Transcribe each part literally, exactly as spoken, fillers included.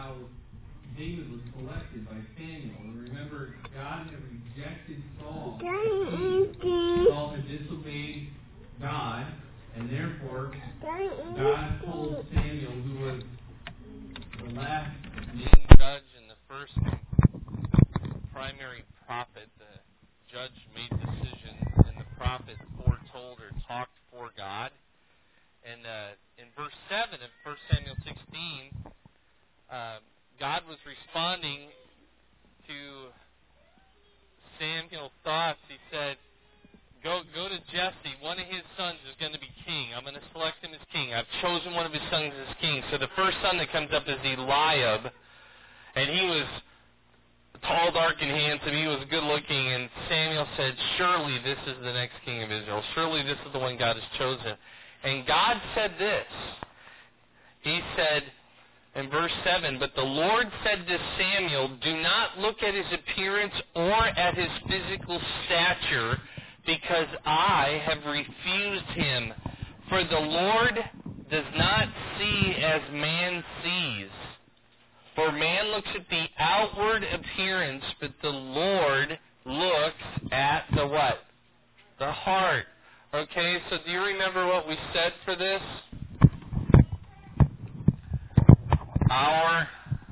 how David was selected by Samuel. And remember, God had rejected Saul. Saul had disobeyed God, and therefore God told Samuel, who was the last named judge and the first primary prophet, the judge made decisions, and the prophet foretold or talked for God. And uh, in verse seven of First Samuel sixteen, uh, God was responding to Samuel's thoughts. He said, Go go to Jesse. One of his sons is going to be king. I'm going to select him as king. I've chosen one of his sons as king. So the first son that comes up is Eliab. And he was tall, dark, and handsome. He was good looking. And Samuel said, surely this is the next king of Israel. Surely this is the one God has chosen. And God said this. He said in verse seven, but the Lord said to Samuel, do not look at his appearance or at his physical stature, because I have refused him. For the Lord does not see as man sees. For man looks at the outward appearance, but the Lord looks at the what? The heart. Okay, so do you remember what we said for this? Our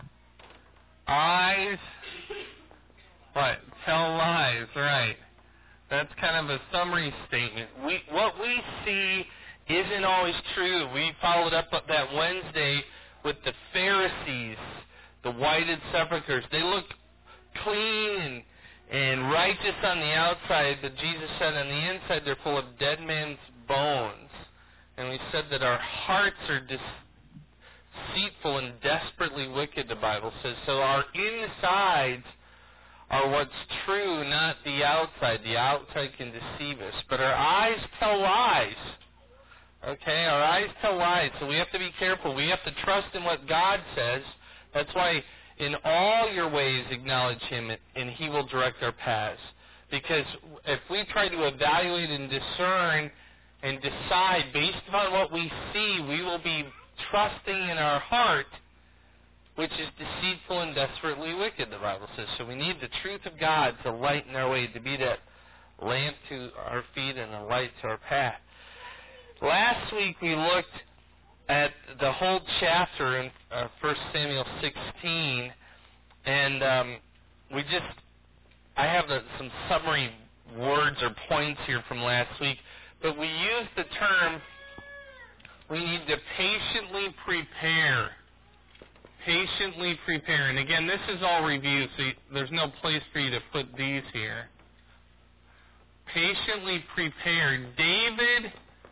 eyes, what? Tell lies, right. That's kind of a summary statement. We, what we see isn't always true. We followed up that Wednesday with the Pharisees, the whited sepulchres. They look clean and, and righteous on the outside, but Jesus said on the inside they're full of dead man's bones. And we said that our hearts are deceitful and desperately wicked, the Bible says. So our insides are what's true, not the outside. The outside can deceive us. But our eyes tell lies. Okay, our eyes tell lies. So we have to be careful. We have to trust in what God says. That's why in all your ways acknowledge Him, and He will direct our paths. Because if we try to evaluate and discern and decide based upon what we see, we will be trusting in our heart, which is deceitful and desperately wicked, the Bible says. So we need the truth of God to lighten our way, to be that lamp to our feet and a light to our path. Last week we looked at the whole chapter in uh, First Samuel sixteen, and um, we just, I have the, some summary words or points here from last week, but we used the term, we need to patiently prepare. Patiently prepare. And again, this is all review, so you, there's no place for you to put these here. Patiently prepare. David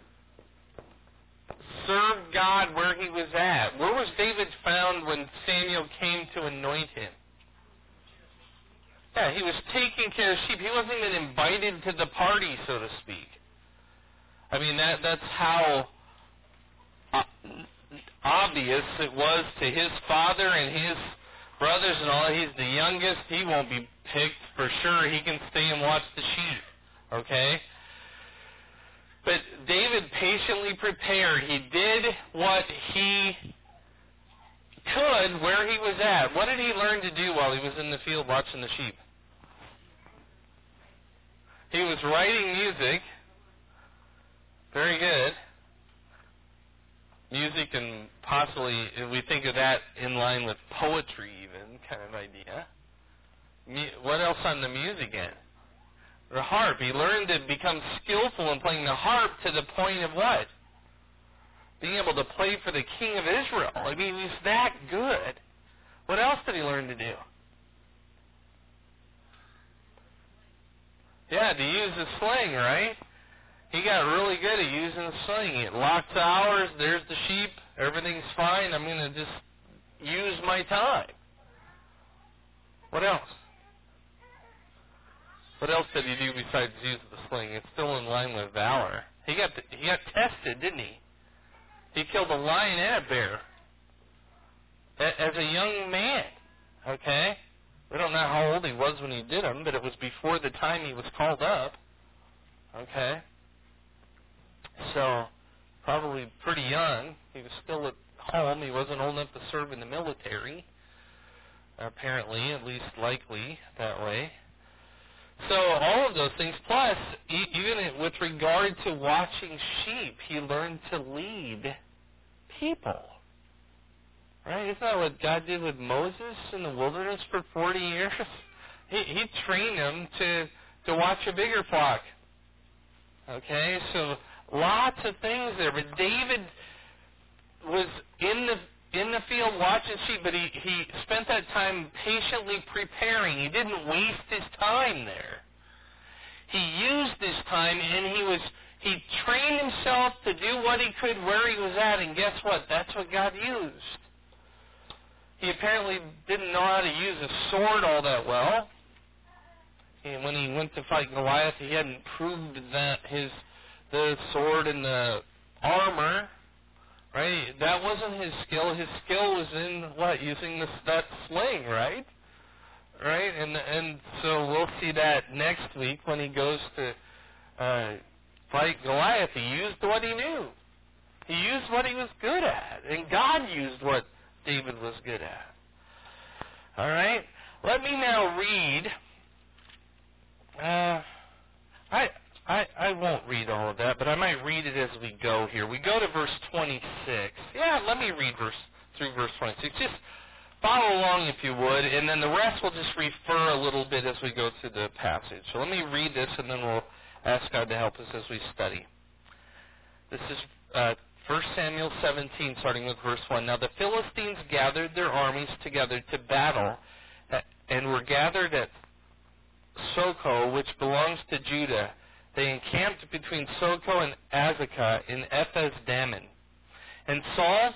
served God where he was at. Where was David found when Samuel came to anoint him? Yeah, he was taking care of sheep. He wasn't even invited to the party, so to speak. I mean, that that's how Uh, obvious it was to his father and his brothers and all. He's the youngest. He won't be picked for sure. He can stay and watch the sheep. Okay? But David patiently prepared. He did what he could where he was at. What did he learn to do while he was in the field watching the sheep? He was writing music. Very good. Music, and possibly, we think of that in line with poetry even, kind of idea. What else on the music end? The harp. He learned to become skillful in playing the harp to the point of what? Being able to play for the king of Israel. I mean, he's that good. What else did he learn to do? Yeah, to use the sling, right? He got really good at using the sling. It locks hours, there's the sheep, everything's fine, I'm going to just use my time. What else? What else did he do besides use the sling? It's still in line with valor. He got the, he got tested, didn't he? He killed a lion and a bear as a young man. Okay? We don't know how old he was when he did them, but it was before the time he was called up. Okay? So, probably pretty young. He was still at home. He wasn't old enough to serve in the military. apparently, at least likely that way. So all of those things, plus, e- even with regard to watching sheep, he learned to lead people. Right? Isn't that what God did with Moses in the wilderness for forty years? He, he trained him to, to watch a bigger flock. Okay, so lots of things there. But David was in the in the field watching sheep, but he, he spent that time patiently preparing. He didn't waste his time there. He used his time, and he was he trained himself to do what he could where he was at, and guess what? That's what God used. He apparently didn't know how to use a sword all that well. And when he went to fight Goliath, he hadn't proved that his the sword and the armor, right? That wasn't his skill. His skill was in what? Using this, that sling, right? Right? And and so we'll see that next week when he goes to uh, fight Goliath. He used what he knew. He used what he was good at. And God used what David was good at. All right? Let me now read. Uh, I, I I won't read all of that, but I might read it as we go here. We go to verse twenty-six. Yeah, let me read verse through verse twenty-six. Just follow along if you would, and then the rest we'll just refer a little bit as we go through the passage. So let me read this, and then we'll ask God to help us as we study. This is uh, First Samuel seventeen, starting with verse one. Now the Philistines gathered their armies together to battle, and were gathered at Soko, which belongs to Judah. They encamped between Soko and Azekah in Ephes-Dammim. And Saul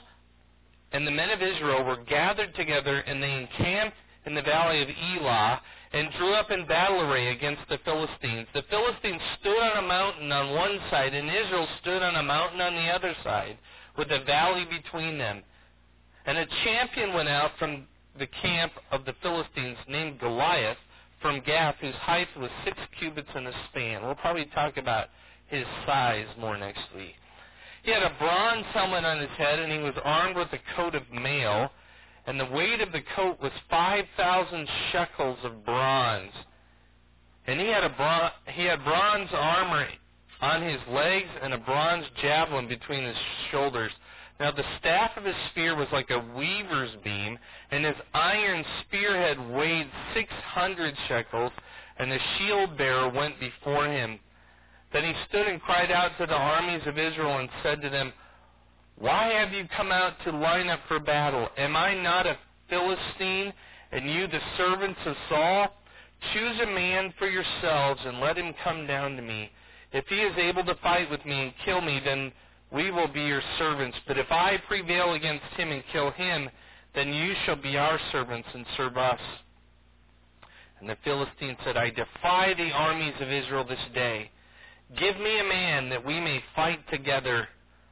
and the men of Israel were gathered together, and they encamped in the valley of Elah, and drew up in battle array against the Philistines. The Philistines stood on a mountain on one side, and Israel stood on a mountain on the other side, with a valley between them. And a champion went out from the camp of the Philistines, named Goliath, from Gath, whose height was six cubits and a span. We'll probably talk about his size more next week. He had a bronze helmet on his head, and he was armed with a coat of mail, and the weight of the coat was five thousand shekels of bronze. And he had a bron- he had bronze armor on his legs and a bronze javelin between his shoulders. Now the staff of his spear was like a weaver's beam, and his iron spearhead weighed six hundred shekels, and the shield bearer went before him. Then he stood and cried out to the armies of Israel and said to them, "Why have you come out to line up for battle? Am I not a Philistine, and you the servants of Saul? Choose a man for yourselves, and let him come down to me. If he is able to fight with me and kill me, then we will be your servants. But if I prevail against him and kill him, then you shall be our servants and serve us." And the Philistine said, "I defy the armies of Israel this day. Give me a man that we may fight together."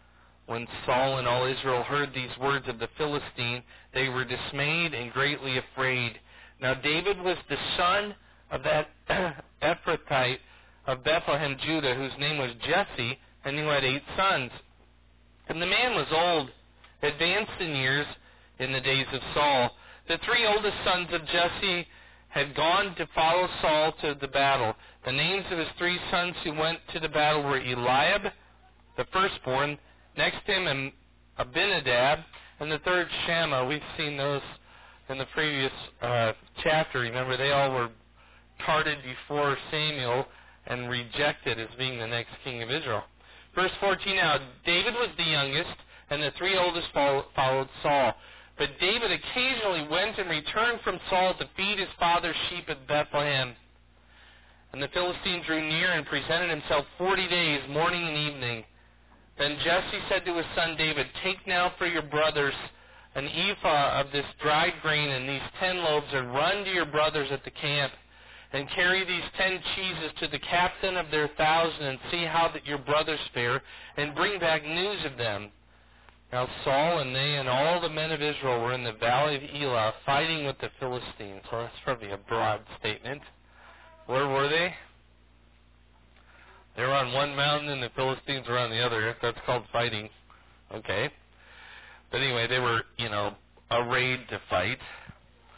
When Saul and all Israel heard these words of the Philistine, they were dismayed and greatly afraid. Now David was the son of that Ephrathite of Bethlehem, Judah, whose name was Jesse, and who had eight sons. And the man was old, advanced in years in the days of Saul. The three oldest sons of Jesse had gone to follow Saul to the battle. The names of his three sons who went to the battle were Eliab, the firstborn, next to him Abinadab, and the third Shammah. We've seen those in the previous uh, chapter. Remember, they all were carted before Samuel and rejected as being the next king of Israel. Verse fourteen, now David was the youngest, and the three oldest followed Saul. But David occasionally went and returned from Saul to feed his father's sheep at Bethlehem. And the Philistine drew near and presented himself forty days, morning and evening. Then Jesse said to his son David, "Take now for your brothers an ephah of this dried grain and these ten loaves, and run to your brothers at the camp, and carry these ten cheeses to the captain of their thousand, and see how that your brothers fare, and bring back news of them." Now Saul and they and all the men of Israel were in the valley of Elah, fighting with the Philistines. Well, that's probably a broad statement. Where were they? They were on one mountain and the Philistines were on the other, if that's called fighting. Okay. But anyway, they were, you know, arrayed to fight.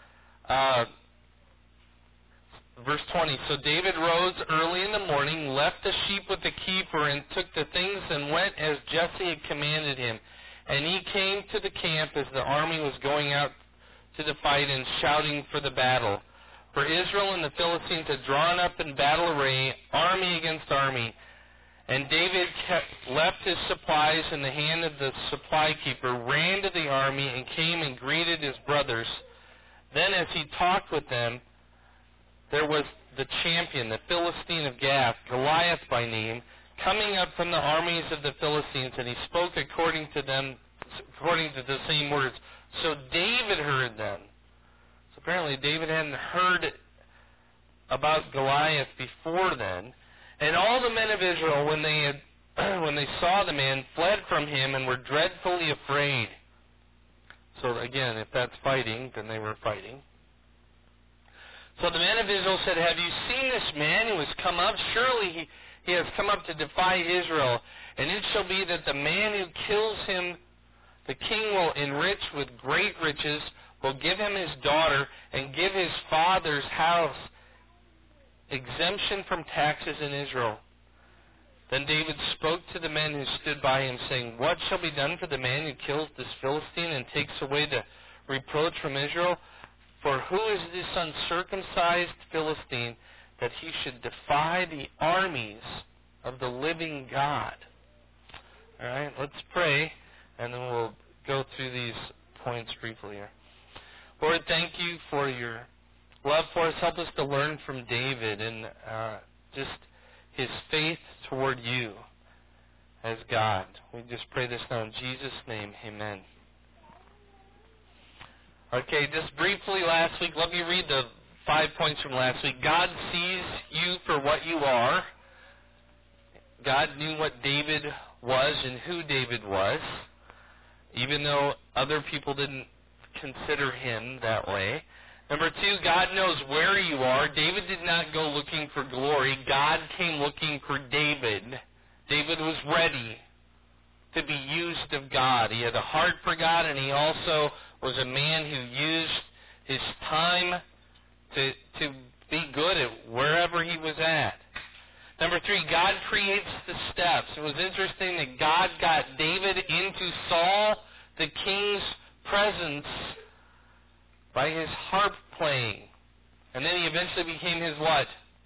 Uh, verse twenty, so David rose early in the morning, left the sheep with the keeper, and took the things and went as Jesse had commanded him. And he came to the camp as the army was going out to the fight and shouting for the battle. For Israel and the Philistines had drawn up in battle array, army against army. And David kept, left his supplies in the hand of the supply keeper, ran to the army, and came and greeted his brothers. Then as he talked with them, there was the champion, the Philistine of Gath, Goliath by name, coming up from the armies of the Philistines, and he spoke according to them, according to the same words. So David heard them. So apparently David hadn't heard about Goliath before then. And all the men of Israel, when they had, when they saw the man, fled from him and were dreadfully afraid. So again, if that's fighting, then they were fighting. So the men of Israel said, have you seen this man who has come up? Surely he, he has come up to defy Israel. And it shall be that the man who kills him, the king will enrich with great riches, will give him his daughter, and give his father's house exemption from taxes in Israel. Then David spoke to the men who stood by him, saying, what shall be done for the man who kills this Philistine and takes away the reproach from Israel? For who is this uncircumcised Philistine that he should defy the armies of the living God? All right, let's pray, and then we'll go through these points briefly here. Lord, thank you for your love for us. Help us to learn from David and uh, just his faith toward you as God. We just pray this now in Jesus' name. Amen. Okay, just briefly last week, let me read the five points from last week. God sees you for what you are. God knew what David was and who David was, even though other people didn't consider him that way. Number two, God knows where you are. David did not go looking for glory. God came looking for David. David was ready to be used of God. He had a heart for God, and he also was a man who used his time to to be good at wherever he was at. Number three, God creates the steps. It was interesting that God got David into Saul, the king's presence, by his harp playing. And then he eventually became his what?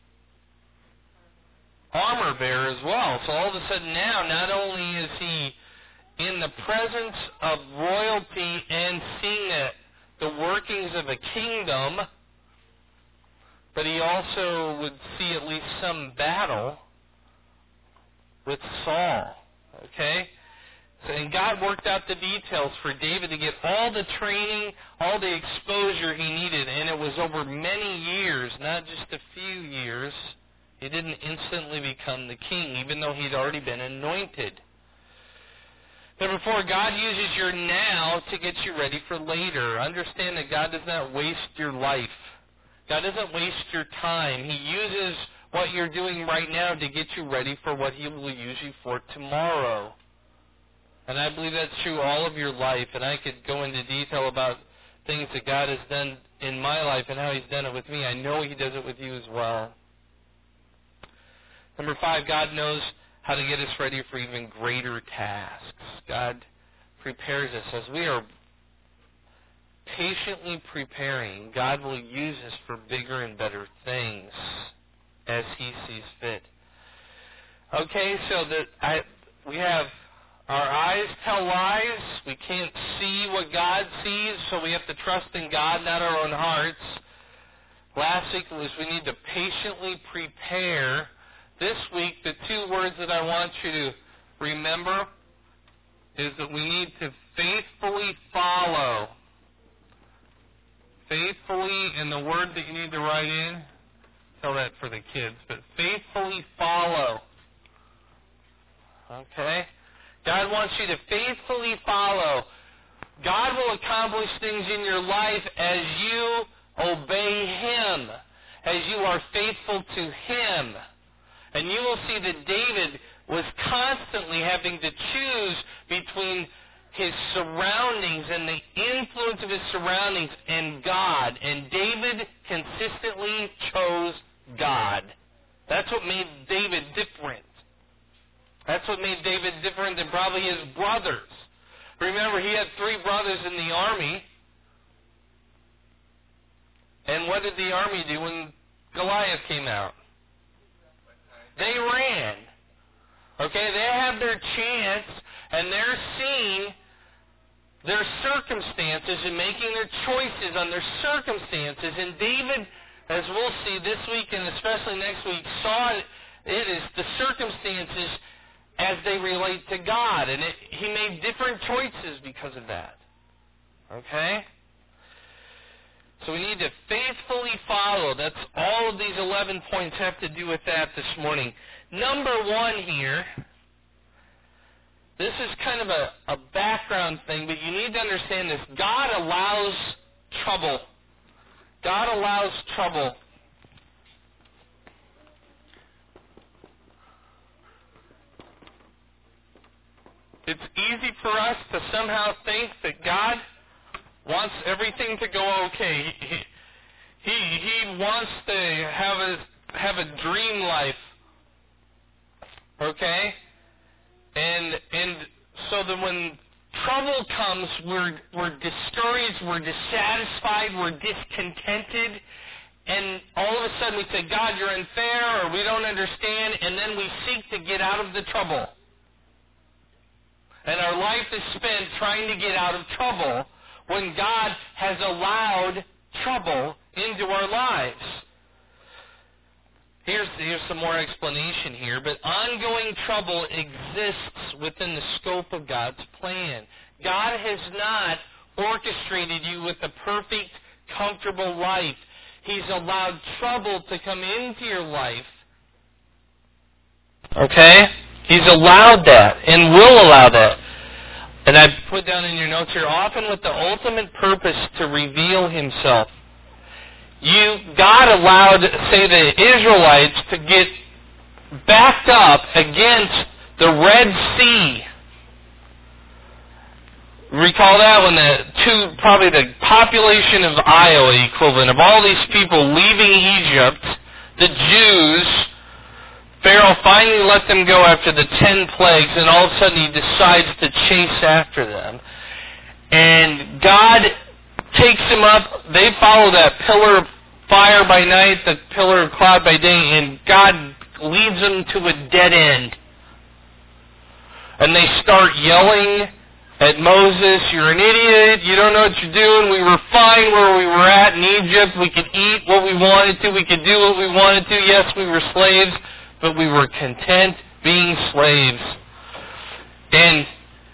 Armor bearer as well. So all of a sudden now, not only is he in the presence of royalty and seeing the, the workings of a kingdom, but he also would see at least some battle with Saul. Okay? So, and God worked out the details for David to get all the training, all the exposure he needed, and it was over many years, not just a few years. He didn't instantly become the king, even though he'd already been anointed. Number four, God uses your now to get you ready for later. Understand that God does not waste your life. God doesn't waste your time. He uses what you're doing right now to get you ready for what he will use you for tomorrow. And I believe that's true all of your life. And I could go into detail about things that God has done in my life and how he's done it with me. I know he does it with you as well. Number five, God knows how to get us ready for even greater tasks. God prepares us. As we are patiently preparing, God will use us for bigger and better things as he sees fit. Okay, so that I, we have our eyes tell lies. We can't see what God sees, so we have to trust in God, not our own hearts. Last week was we need to patiently prepare. This week, the two words that I want you to remember is that we need to faithfully follow. Faithfully, and the word that you need to write in, tell that for the kids, but faithfully follow. Okay? God wants you to faithfully follow. God will accomplish things in your life as you obey him, as you are faithful to him. And you will see that David was constantly having to choose between his surroundings and the influence of his surroundings and God. And David consistently chose God. That's what made David different. That's what made David different than probably his brothers. Remember, he had three brothers in the army. And what did the army do when Goliath came out? They ran. Okay, they had their chance, and they're seeing their circumstances and making their choices on their circumstances. And David, as we'll see this week and especially next week, saw it, it is the circumstances as they relate to God. And it, he made different choices because of that. Okay? So we need to faithfully follow. That's all of these eleven points have to do with that this morning. Number one here, this is kind of a, a background thing, but you need to understand this. God allows trouble. God allows trouble. It's easy for us to somehow think that God wants everything to go okay. He, he, he wants to have a, have a dream life. Okay? And and so that when trouble comes, we're we're discouraged, we're dissatisfied, we're discontented, and all of a sudden we say, God, you're unfair, or we don't understand, and then we seek to get out of the trouble. And our life is spent trying to get out of trouble when God has allowed trouble into our lives. Here's, here's some more explanation here, but ongoing trouble exists within the scope of God's plan. God has not orchestrated you with a perfect, comfortable life. He's allowed trouble to come into your life. Okay? He's allowed that and will allow that. And I've put down in your notes here, often with the ultimate purpose to reveal himself. You, God allowed, say, the Israelites to get backed up against the Red Sea. Recall that when the two, probably the population of Iowa equivalent of all these people leaving Egypt, the Jews, Pharaoh finally let them go after the ten plagues, and all of a sudden he decides to chase after them. And God takes them up. They follow that pillar of fire by night, the pillar of cloud by day, and God leads them to a dead end. And they start yelling at Moses, you're an idiot, you don't know what you're doing, we were fine where we were at in Egypt, we could eat what we wanted to, we could do what we wanted to, yes, we were slaves, but we were content being slaves. And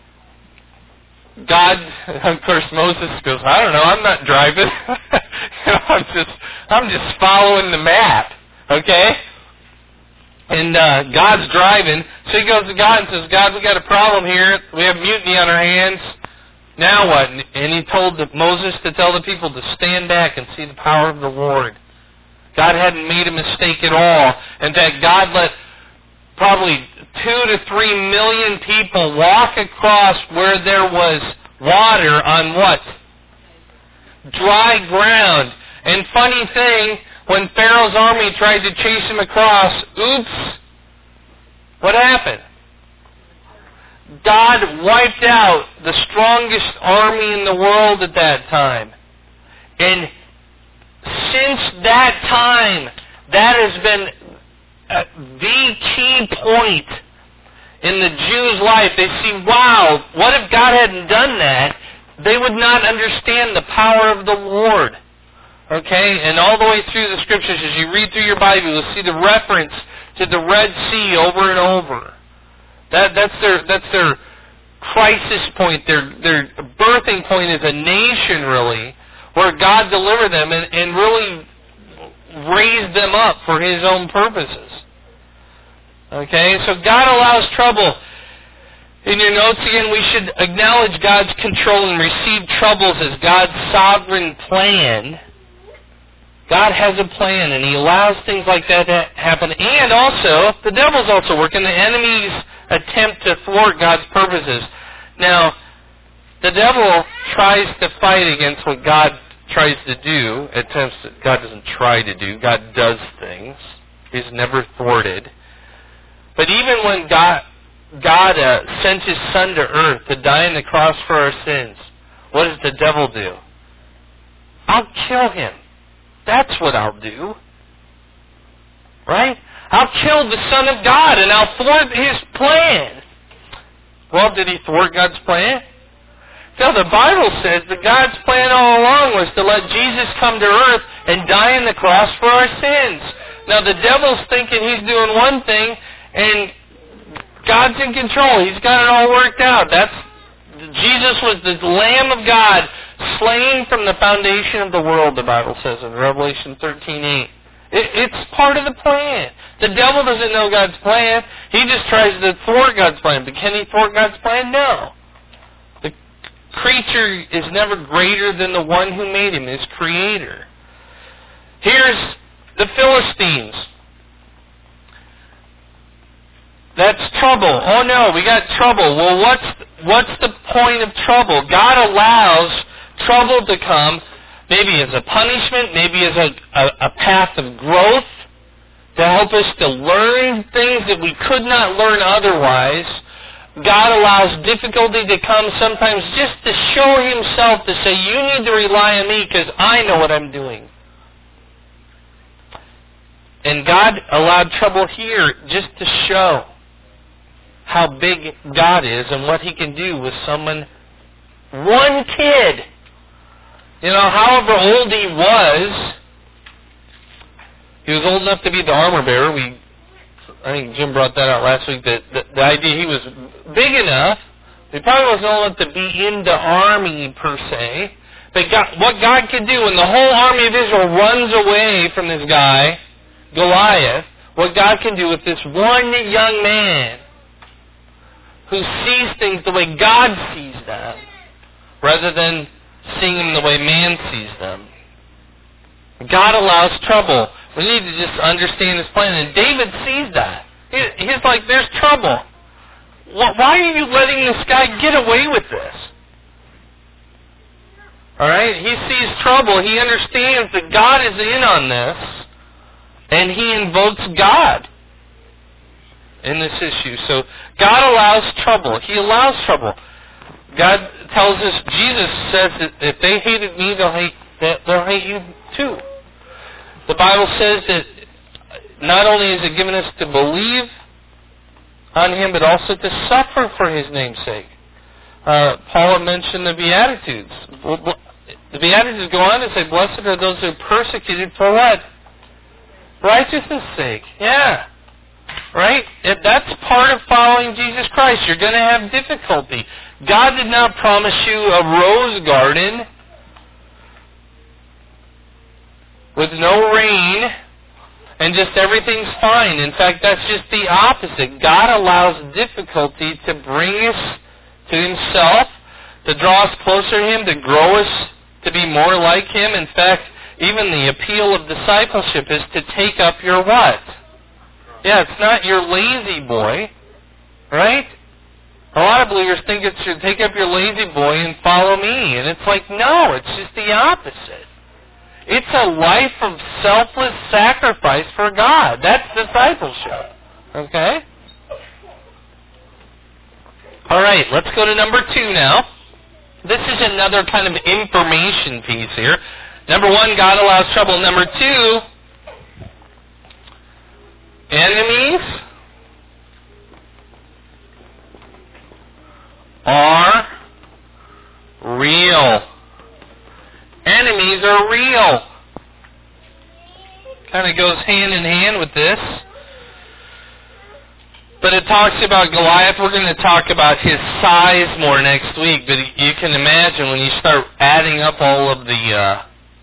God, of course, Moses goes, I don't know, I'm not driving. you know, I'm just, I'm just following the map, okay? And uh, God's driving, so he goes to God and says, God, we got a problem here. We have mutiny on our hands. Now what? And he told Moses to tell the people to stand back and see the power of the Lord. God hadn't made a mistake at all. In fact, God let probably two to three million people walk across where there was water on what? Dry ground. And funny thing, when Pharaoh's army tried to chase him across, oops, what happened? God wiped out the strongest army in the world at that time. And since that time, that has been uh, the key point in the Jews' life. They see, wow, what if God hadn't done that? They would not understand the power of the Lord. Okay? And all the way through the Scriptures, as you read through your Bible, you'll see the reference to the Red Sea over and over. That, that's their that's their crisis point, their, their birthing point as a nation, really, where God delivered them and, and really raised them up for His own purposes. Okay? So God allows trouble. In your notes again, we should acknowledge God's control and receive troubles as God's sovereign plan. God has a plan, and He allows things like that to happen. And also, the devil's also working. The enemies attempt to thwart God's purposes. Now, The devil tries to fight against what God tries to do. At times, God doesn't try to do. God does things. He's never thwarted. But even when God, God uh, sent His Son to earth to die on the cross for our sins, what does the devil do? I'll kill Him. That's what I'll do. Right? I'll kill the Son of God and I'll thwart His plan. Well, did He thwart God's plan? No, the Bible says that God's plan all along was to let Jesus come to earth and die on the cross for our sins. Now, the devil's thinking he's doing one thing, and God's in control. He's got it all worked out. That's Jesus was the Lamb of God, slain from the foundation of the world, the Bible says in Revelation thirteen eight. It, it's part of the plan. The devil doesn't know God's plan. He just tries to thwart God's plan. But can he thwart God's plan? No. The creature is never greater than the one who made him, his creator. Here's the Philistines. That's trouble. Oh no, we got trouble. Well, what's what's the point of trouble? God allows trouble to come, maybe as a punishment, maybe as a, a, a path of growth, to help us to learn things that we could not learn otherwise. God allows difficulty to come sometimes just to show Himself, to say, you need to rely on me because I know what I'm doing. And God allowed trouble here just to show how big God is and what He can do with someone, one kid. You know, however old he was, he was old enough to be the armor bearer. We, I think Jim brought that out last week, that the, the idea he was big enough. He probably wasn't old enough to be in the army per se. But God, what God could do when the whole army of Israel runs away from this guy, Goliath, what God can do with this one young man who sees things the way God sees them, rather than seeing them the way man sees them. God allows trouble. We need to just understand His plan. And David sees that. He, he's like, there's trouble. Why are you letting this guy get away with this? Alright? He sees trouble. He understands that God is in on this. And he invokes God in this issue. So God allows trouble. He allows trouble. God tells us, Jesus says that if they hated me, they'll hate, they'll hate you too. The Bible says that not only is it given us to believe on Him, but also to suffer for His name's sake. Uh, Paul mentioned the Beatitudes. The Beatitudes go on to say, blessed are those who are persecuted for what? Righteousness' sake. Yeah. Right? If that's part of following Jesus Christ. You're going to have difficulty. God did not promise you a rose garden with no rain and just everything's fine. In fact, that's just the opposite. God allows difficulty to bring us to Himself, to draw us closer to Him, to grow us to be more like Him. In fact, even the appeal of discipleship is to take up your what? Yeah, it's not your lazy boy, right? A lot of believers think it should take up your lazy boy and follow me. And it's like, no, it's just the opposite. It's a life of selfless sacrifice for God. That's discipleship. Okay? All right, let's go to number two now. This is another kind of information piece here. Number one, God allows trouble. Number two, enemies are real. Enemies are real. Kind of goes hand in hand with this. But it talks about Goliath. We're going to talk about his size more next week. But you can imagine when you start adding up all of the uh,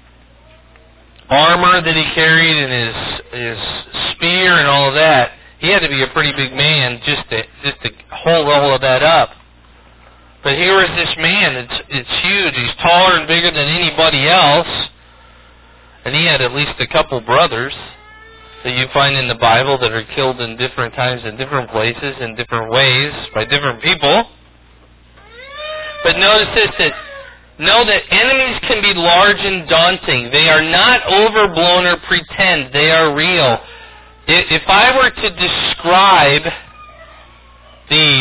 armor that he carried and his his spear and all of that, he had to be a pretty big man just to just to hold all of that up. But here is this man. It's it's huge. He's taller and bigger than anybody else, and he had at least a couple brothers that you find in the Bible that are killed in different times in different places in different ways by different people. But notice this, that know that enemies can be large and daunting. They are not overblown or pretend. They are real. If I were to describe the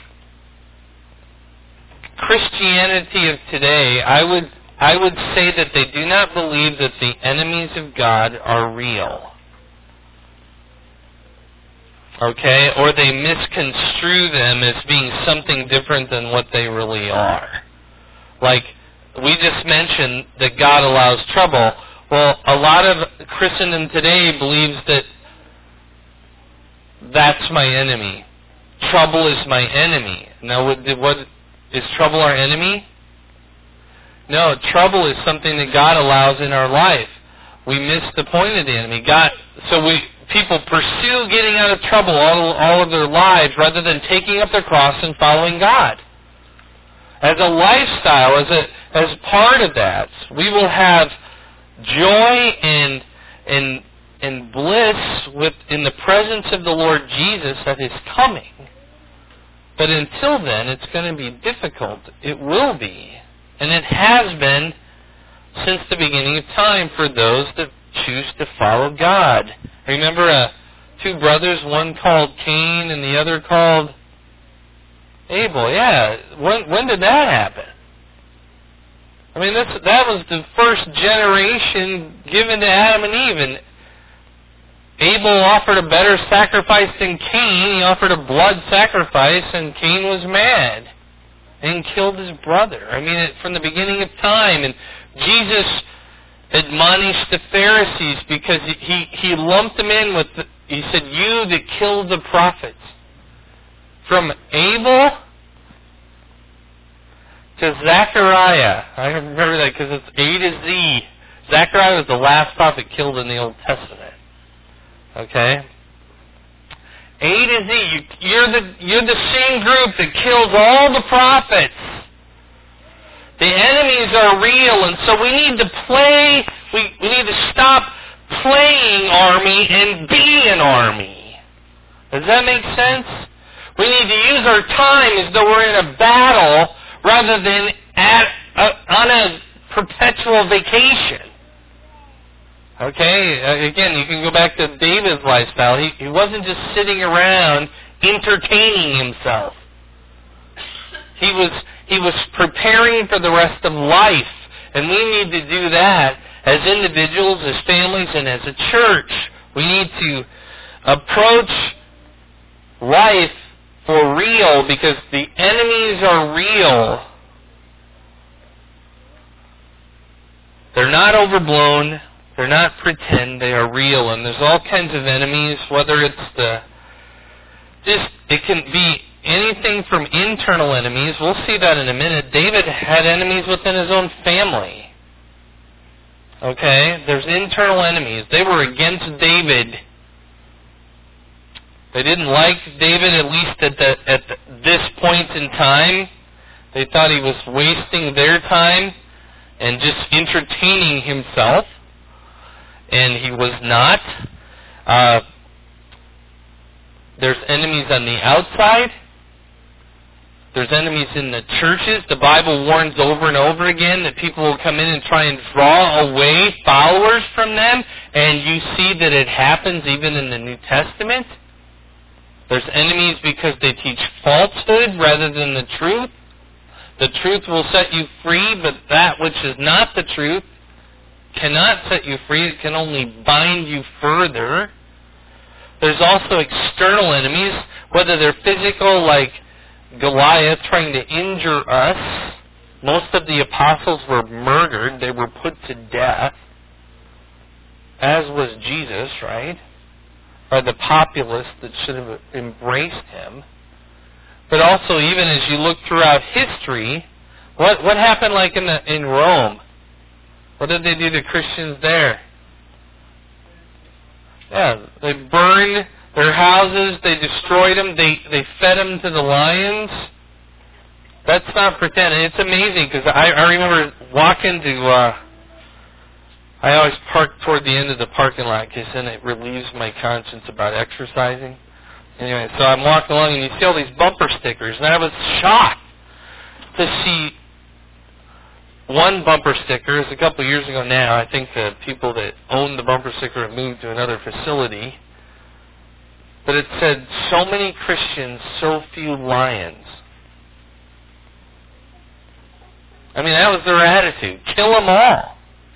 Christianity of today, I would I would say that they do not believe that the enemies of God are real. Okay? Or they misconstrue them as being something different than what they really are. Like, we just mentioned that God allows trouble. Well, a lot of Christendom today believes that that's my enemy. Trouble is my enemy. Now, what, what is trouble our enemy? No, trouble is something that God allows in our life. We miss the point of the enemy. God, so we people pursue getting out of trouble all, all of their lives rather than taking up their cross and following God. As a lifestyle, as a as part of that, we will have joy and and and bliss with in the presence of the Lord Jesus that is coming. But until then, it's going to be difficult. It will be. And it has been since the beginning of time for those that choose to follow God. Remember uh, two brothers, one called Cain and the other called Abel. Yeah, when when did that happen? I mean, that's, that was the first generation given to Adam and Eve. And Abel offered a better sacrifice than Cain. He offered a blood sacrifice, and Cain was mad and killed his brother. I mean, it, from the beginning of time. And Jesus admonished the Pharisees because he, he lumped them in with, the, he said, you that killed the prophets. From Abel to Zechariah. I remember that because it's A to Z. Zechariah was the last prophet killed in the Old Testament. Okay? A to Z. You, you're the you're the same group that kills all the prophets. The enemies are real, and so we need to play. We we need to stop playing army and be an army. Does that make sense? We need to use our time as though we're in a battle rather than at a, on a perpetual vacation. Okay? Uh, again, you can go back to David's lifestyle. He, he wasn't just sitting around entertaining himself. He was he was preparing for the rest of life. And we need to do that as individuals, as families, and as a church. We need to approach life for real, because the enemies are real. They're not overblown. They're not pretend. They are real. And there's all kinds of enemies, whether it's the... Just, it can be anything from internal enemies. We'll see that in a minute. David had enemies within his own family. Okay? There's internal enemies. They were against David. They didn't like David, at least at the, at the, this point in time. They thought he was wasting their time and just entertaining himself. And he was not. Uh, there's enemies on the outside. There's enemies in the churches. The Bible warns over and over again that people will come in and try and draw away followers from them. And you see that it happens even in the New Testament. There's enemies because they teach falsehood rather than the truth. The truth will set you free, but that which is not the truth cannot set you free. It can only bind you further. There's also external enemies, whether they're physical, like Goliath trying to injure us. Most of the apostles were murdered. They were put to death, as was Jesus, right? By the populace that should have embraced him. But also, even as you look throughout history, what what happened like in the, in Rome? What did they do to Christians there? Yeah, they burned their houses, they destroyed them, they, they fed them to the lions. That's not pretending. It's amazing, because I, I remember walking to... Uh, I always park toward the end of the parking lot because then it relieves my conscience about exercising. Anyway, so I'm walking along and you see all these bumper stickers, and I was shocked. to see one bumper sticker. It was a couple years ago now. I think the people that owned the bumper sticker had moved to another facility. But it said, so many Christians, so few lions. I mean, that was their attitude. Kill them all.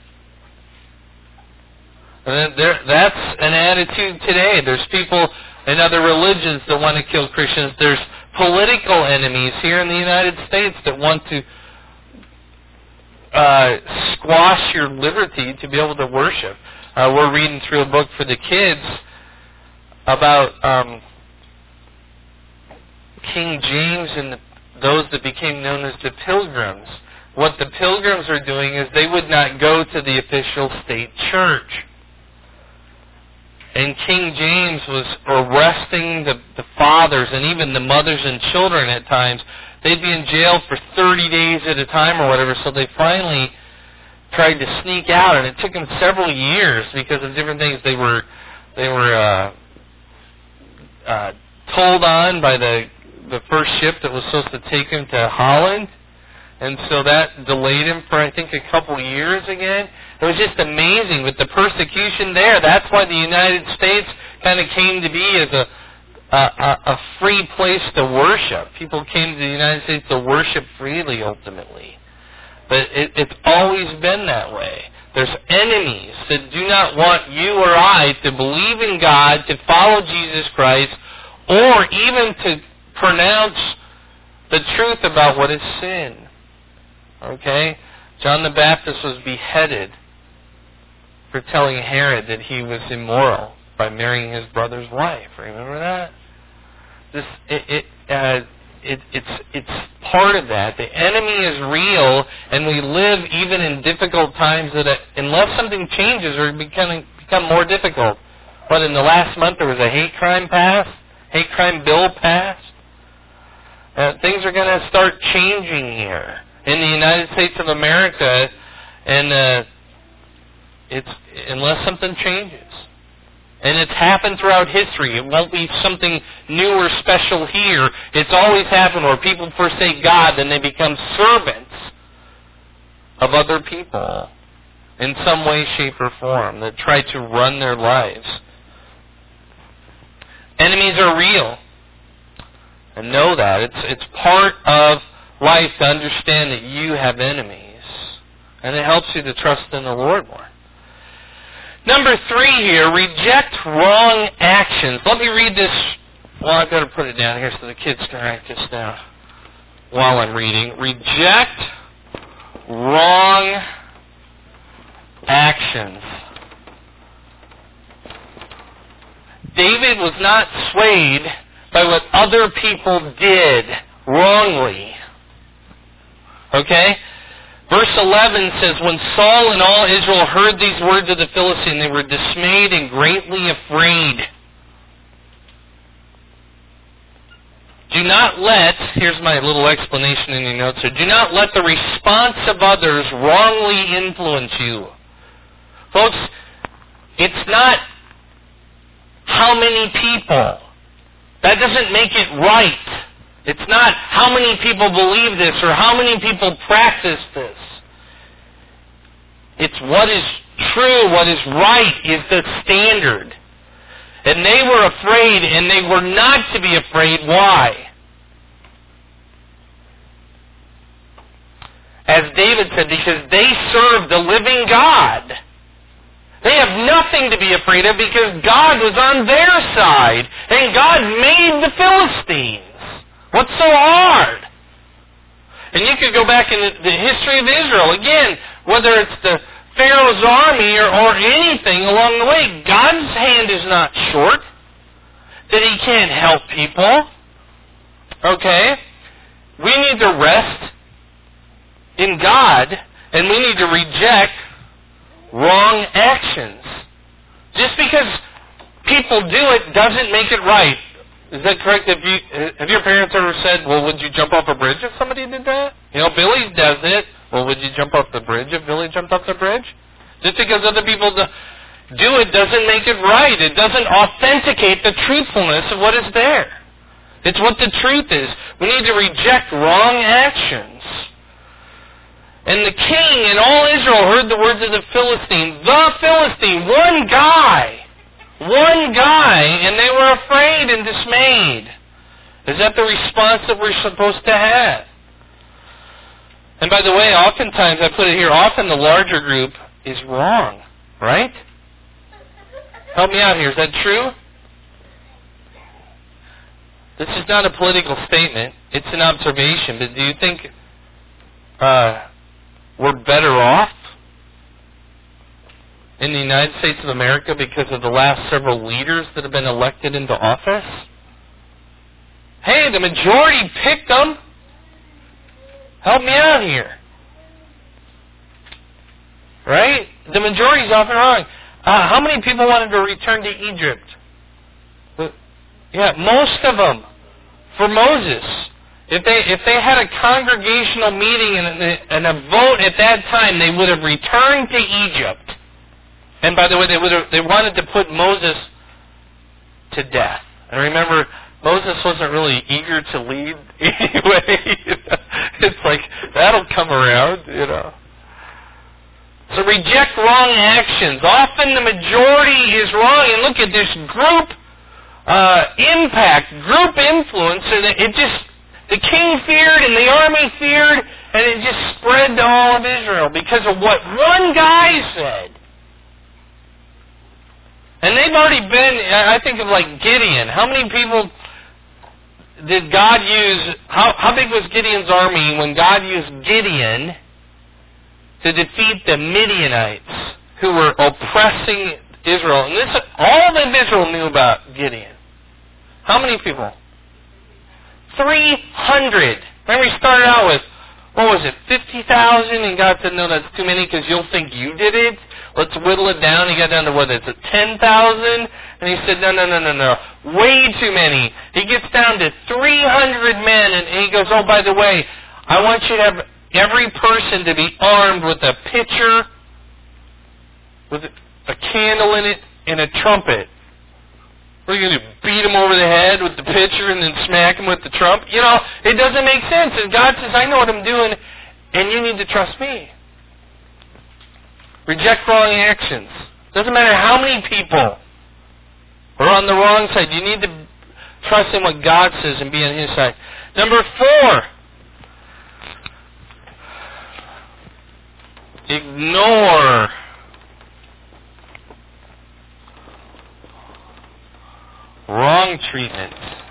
And that's an attitude today. There's people in other religions that want to kill Christians. There's political enemies here in the United States that want to uh, squash your liberty to be able to worship. Uh, we're reading through a book for the kids about um, King James and the, those that became known as the Pilgrims. What the Pilgrims are doing is they would not go to the official state church. And King James was arresting the, the fathers and even the mothers and children at times. They'd be in jail for thirty days at a time or whatever, so they finally tried to sneak out, and it took them several years because of different things. They were they were uh, uh, told on by the the first ship that was supposed to take them to Holland, and so that delayed him for, I think, a couple years again. It was just amazing with the persecution there. That's why the United States kind of came to be as a, a, a free place to worship. People came to the United States to worship freely, ultimately. But it, it's always been that way. There's enemies that do not want you or I to believe in God, to follow Jesus Christ, or even to pronounce the truth about what is sin. Okay? John the Baptist was beheaded for telling Herod that he was immoral by marrying his brother's wife. Remember that? This it it, uh, it it's it's part of that. The enemy is real, and we live even in difficult times that it, unless something changes or becoming become more difficult. But in the last month there was a hate crime passed, hate crime bill passed. Uh, things are going to start changing here in the United States of America, and uh, it's unless something changes. And it's happened throughout history. It won't be something new or special here. It's always happened where people forsake God, then they become servants of other people in some way, shape, or form that try to run their lives. Enemies are real. And know that. It's it's part of life to understand that you have enemies. And it helps you to trust in the Lord more. Number three here, reject wrong actions. Let me read this. Well, I've got to put it down here so the kids can write this down while I'm reading. Reject wrong actions. David was not swayed by what other people did wrongly. Okay? Verse eleven says, when Saul and all Israel heard these words of the Philistine, they were dismayed and greatly afraid. Do not let, here's my little explanation in your notes here, do not let the response of others wrongly influence you. Folks, it's not how many people. That doesn't make it right. It's not how many people believe this or how many people practice this. It's what is true, what is right is the standard. And they were afraid, and they were not to be afraid. Why? As David said, because they serve the living God. They have nothing to be afraid of because God was on their side. And God made the Philistines. What's so hard? And you could go back in the, the history of Israel. Again, whether it's the Pharaoh's army or, or anything along the way, God's hand is not short. That He can't help people. Okay? We need to rest in God, and we need to reject wrong actions. Just because people do it doesn't make it right. Is that correct? Have you have your parents ever said, well, would you jump off a bridge if somebody did that? You know, Billy does it. Well, would you jump off the bridge if Billy jumped off the bridge? Just because other people do it doesn't make it right. It doesn't authenticate the truthfulness of what is there. It's what the truth is. We need to reject wrong actions. And the king and all Israel heard the words of the Philistine. The Philistine, one guy. One guy, and they were afraid and dismayed. Is that the response that we're supposed to have? And by the way, oftentimes, I put it here, often the larger group is wrong, right? Help me out here. Is that true? This is not a political statement. It's an observation. But do you think uh, we're better off in the United States of America because of the last several leaders that have been elected into office? Hey, the majority picked them. Help me out here. Right? The majority is often wrong. Uh, how many people wanted to return to Egypt? Yeah, most of them. For Moses. If they if they had a congregational meeting and a, and a vote at that time, they would have returned to Egypt. And by the way, they would have, they wanted to put Moses to death. And remember, Moses wasn't really eager to lead anyway. It's like, that'll come around, you know. So reject wrong actions. Often the majority is wrong. And look at this group uh, impact, group influence. And it just, the king feared and the army feared, and it just spread to all of Israel because of what one guy said. And they've already been, I think of like Gideon. How many people did God use, how, how big was Gideon's army when God used Gideon to defeat the Midianites who were oppressing Israel? And this, all of Israel knew about Gideon. How many people? three hundred. Remember he started out with, what was it, fifty thousand? And God said, no, that's too many because you'll think you did it. Let's whittle it down. He got down to, what is it, ten thousand? And he said, no, no, no, no, no. Way too many. He gets down to three hundred men, and he goes, oh, by the way, I want you to have every person to be armed with a pitcher, with a candle in it, and a trumpet. What are you going to do, beat him over the head with the pitcher and then smack him with the trumpet? You know, it doesn't make sense. And God says, I know what I'm doing, and you need to trust me. Reject wrong actions. Doesn't matter how many people are on the wrong side. You need to trust in what God says and be on His side. Number four, ignore wrong treatment.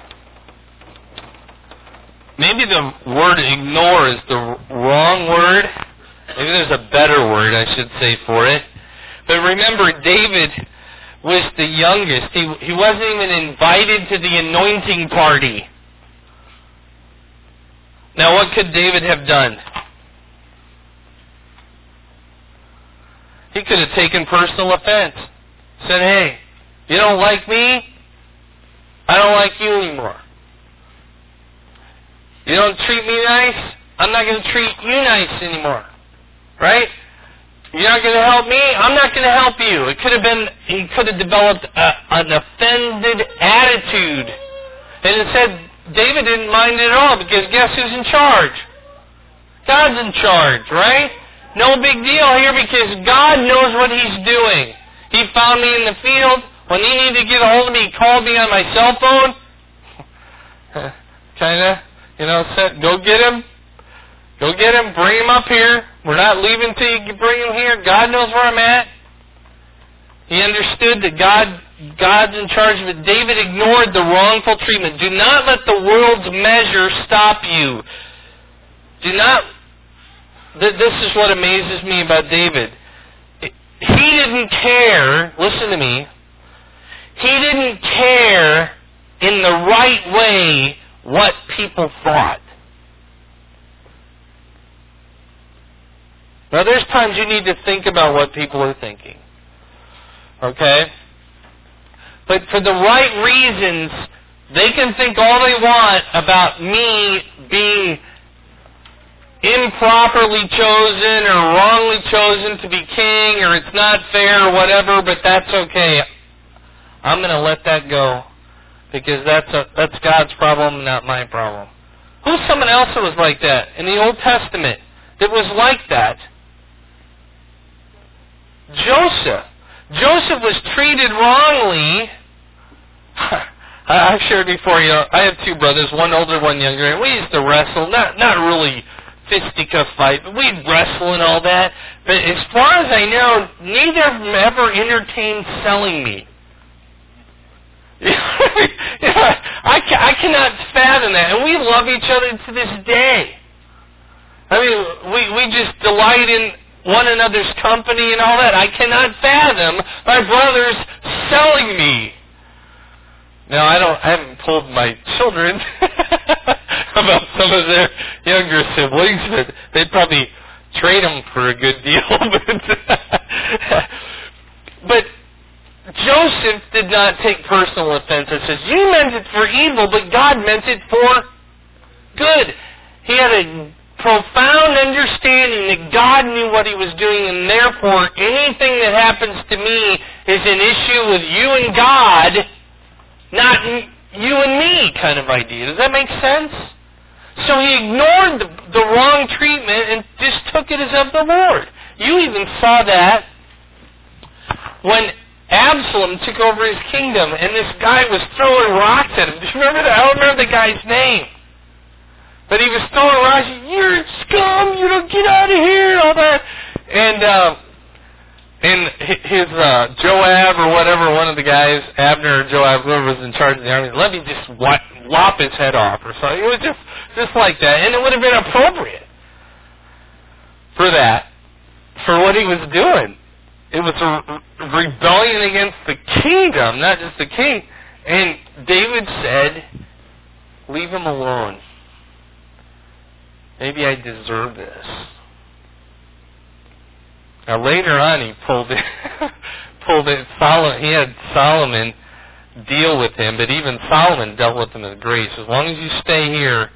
Maybe the word ignore is the wrong word. Maybe there's a better word, I should say, for it. But remember, David was the youngest. He, he wasn't even invited to the anointing party. Now, what could David have done? He could have taken personal offense. Said, hey, you don't like me? I don't like you anymore. You don't treat me nice? I'm not going to treat you nice anymore. Right? You're not going to help me? I'm not going to help you. It could have been, he could have developed a, an offended attitude. And instead, David didn't mind it at all because guess who's in charge? God's in charge, right? No big deal here because God knows what He's doing. He found me in the field. When He needed to get a hold of me, He called me on my cell phone. kind of, you know, said, go get him. Go get him. Bring him up here. We're not leaving till you bring him here. God knows where I'm at. He understood that God, God's in charge of it. David ignored the wrongful treatment. Do not let the world's measure stop you. Do not... Th- this is what amazes me about David. He didn't care, listen to me, he didn't care in the right way what people thought. Now, there's times you need to think about what people are thinking. Okay? But for the right reasons, they can think all they want about me being improperly chosen or wrongly chosen to be king, or it's not fair or whatever, but that's okay. I'm going to let that go because that's a, that's God's problem, not my problem. Who's someone else that was like that in the Old Testament that was like that? Joseph. Joseph was treated wrongly. I've shared before, you know, I have two brothers, one older, one younger, and we used to wrestle, not not really fisticuff fight, but we'd wrestle and all that. But as far as I know, neither of them ever entertained selling me. yeah, I, ca- I cannot fathom that, and we love each other to this day. I mean, we, we just delight in one another's company and all that. I cannot fathom my brothers selling me. Now, I don't. I haven't told my children about some of their younger siblings, but they'd probably trade them for a good deal. but, but Joseph did not take personal offense. It says, you meant it for evil, but God meant it for good. He had a profound understanding that God knew what He was doing, and therefore anything that happens to me is an issue with you and God, not you and me kind of idea. Does that make sense? So he ignored the, the wrong treatment and just took it as of the Lord. You even saw that when Absalom took over his kingdom and this guy was throwing rocks at him. Do you remember that? I don't remember the guy's name. But he was throwing rocks. You're scum! You don't get out of here! And all that. And, uh, and his uh, Joab or whatever, one of the guys, Abner or Joab, whoever was in charge of the army, let me just whop, lop his head off or something. It was just, just like that. And it would have been appropriate for that, for what he was doing. It was a rebellion against the kingdom, not just the king. And David said, leave him alone. Maybe I deserve this. Now later on, he pulled it. pulled it. Solomon, he had Solomon deal with him, but even Solomon dealt with him with grace. As long as you stay here,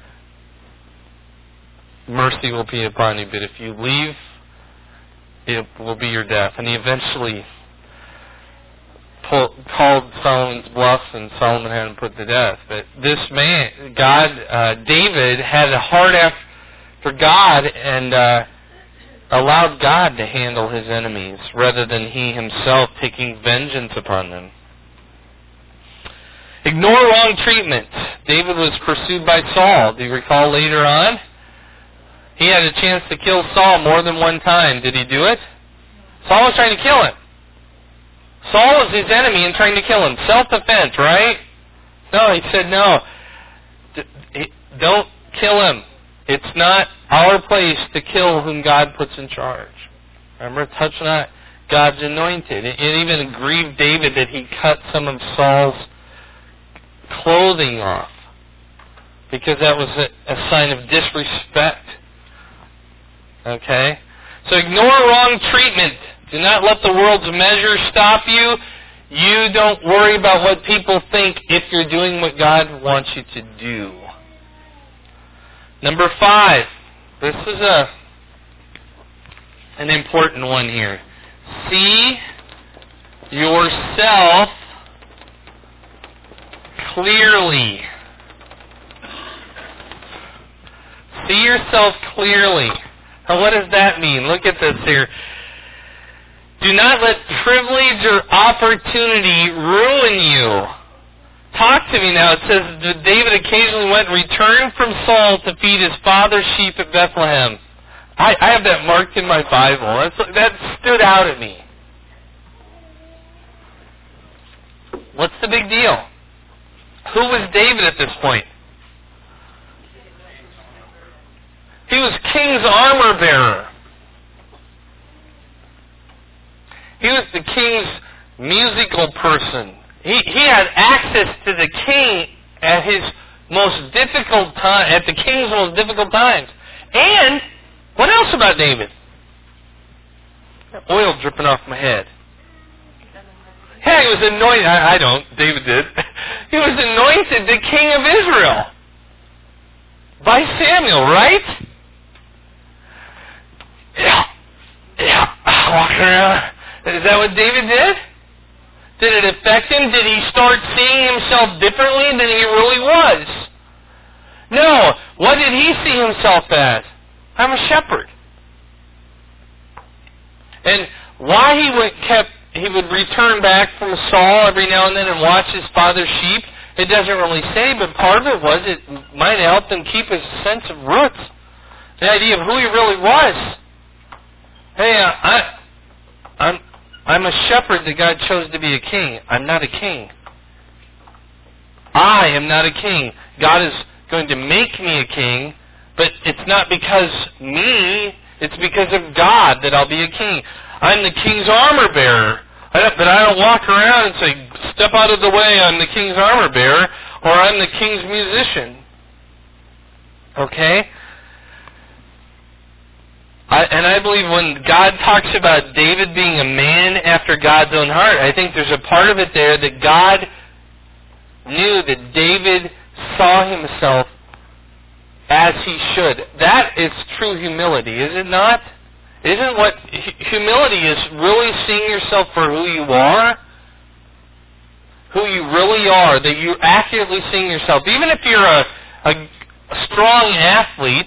mercy will be upon you. But if you leave, it will be your death. And he eventually pulled, called Solomon's bluff, and Solomon had him put to death. But this man, God, uh, David, had a heart after God, and uh, allowed God to handle his enemies rather than he himself taking vengeance upon them. Ignore wrong treatment. David was pursued by Saul. Do you recall later on? He had a chance to kill Saul more than one time. Did he do it? Saul was trying to kill him. Saul was his enemy and trying to kill him. Self-defense, right? No, he said no. Don't kill him. It's not our place to kill whom God puts in charge. Remember, touch not God's anointed. It even grieved David that he cut some of Saul's clothing off, because that was a, a sign of disrespect. Okay? So ignore wrong treatment. Do not let the world's measure stop you. You don't worry about what people think if you're doing what God wants you to do. Number five. This is a an important one here. See yourself clearly. See yourself clearly. Now, what does that mean? Look at this here. Do not let privilege or opportunity ruin you. Talk to me now. It says that David occasionally went and returned from Saul to feed his father's sheep at Bethlehem. I, I have that marked in my Bible. That's, that stood out at me. What's the big deal? Who was David at this point? He was king's armor bearer. He was the king's musical person. He he had access to the king at his most difficult time, at the king's most difficult times. And what else about David? Oil dripping off my head. Yeah, he was anointed. I, I don't. David did. He was anointed the king of Israel by Samuel, right? Yeah. Yeah. Walking around. Is that what David did? Did it affect him? Did he start seeing himself differently than he really was? No. What did he see himself as? I'm a shepherd. And why he would kept he would return back from Saul every now and then and watch his father's sheep, it doesn't really say, but part of it was it might help him keep his sense of roots, the idea of who he really was. Hey, uh, I, I'm I'm a shepherd that God chose to be a king. I'm not a king. I am not a king. God is going to make me a king, but it's not because me, it's because of God that I'll be a king. I'm the king's armor bearer. I don't, but I don't walk around and say, step out of the way, I'm the king's armor bearer, or I'm the king's musician. Okay? I, and I believe when God talks about David being a man after God's own heart, I think there's a part of it there that God knew that David saw himself as he should. That is true humility, is it not? Isn't what humility is really seeing yourself for who you are? Who you really are, that you're accurately seeing yourself. Even if you're a, a, a strong athlete,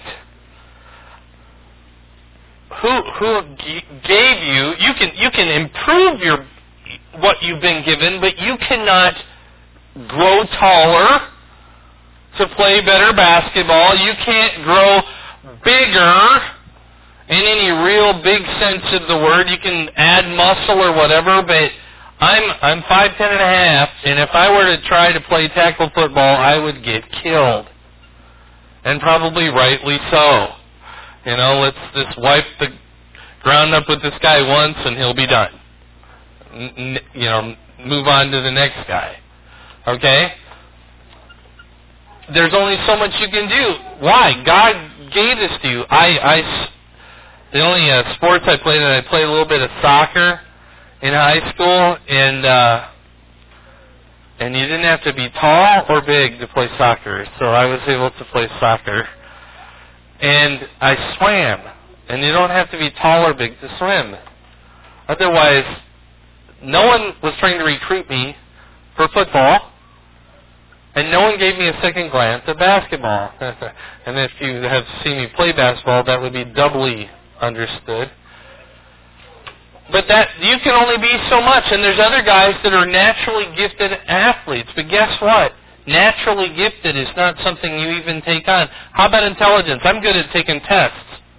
who who gave you, you can you can improve your what you've been given, but you cannot grow taller to play better basketball. You can't grow bigger in any real big sense of the word. You can add muscle or whatever, but I'm I'm five ten and a half, and if I were to try to play tackle football, I would get killed, and probably rightly so. You know, let's just wipe the ground up with this guy once, and he'll be done. N- you know, move on to the next guy. Okay? There's only so much you can do. Why? God gave this to you. I, I the only uh, sports I played, I played a little bit of soccer in high school, and uh, and you didn't have to be tall or big to play soccer, so I was able to play soccer. And I swam, and you don't have to be tall or big to swim. Otherwise, no one was trying to recruit me for football, and no one gave me a second glance at basketball. And if you have seen me play basketball, that would be doubly understood. But that you can only be so much, and there's other guys that are naturally gifted athletes. But guess what? Naturally gifted is not something you even take on. How about intelligence? I'm good at taking tests.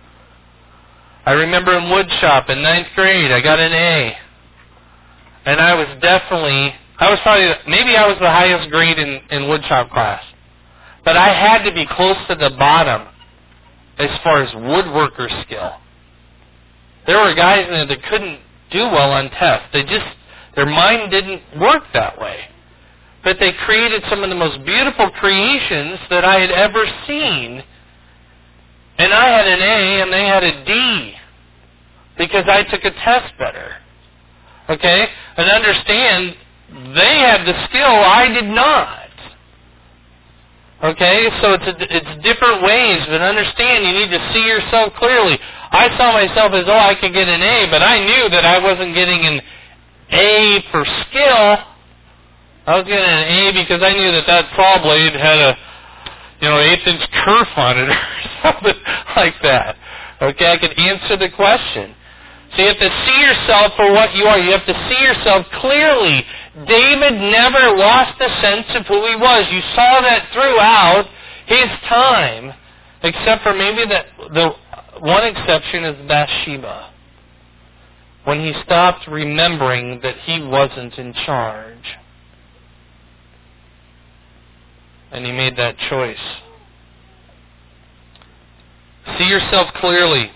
I remember in woodshop in ninth grade, I got an A. And I was definitely, I was probably, maybe I was the highest grade in, in woodshop class. But I had to be close to the bottom as far as woodworker skill. There were guys in there that couldn't do well on tests. They just, their mind didn't work that way. But they created some of the most beautiful creations that I had ever seen. And I had an A and they had a D because I took a test better. Okay? And understand, they had the skill, I did not. Okay? So it's a, it's different ways, but understand you need to see yourself clearly. I saw myself as, oh, I could get an A, but I knew that I wasn't getting an A for skill. I was getting an A because I knew that that saw blade had a, you know, eighth inch kerf on it or something like that. Okay, I could answer the question. So you have to see yourself for what you are. You have to see yourself clearly. David never lost the sense of who he was. You saw that throughout his time, except for maybe the, the one exception is Bathsheba, when he stopped remembering that he wasn't in charge. And he made that choice. See yourself clearly.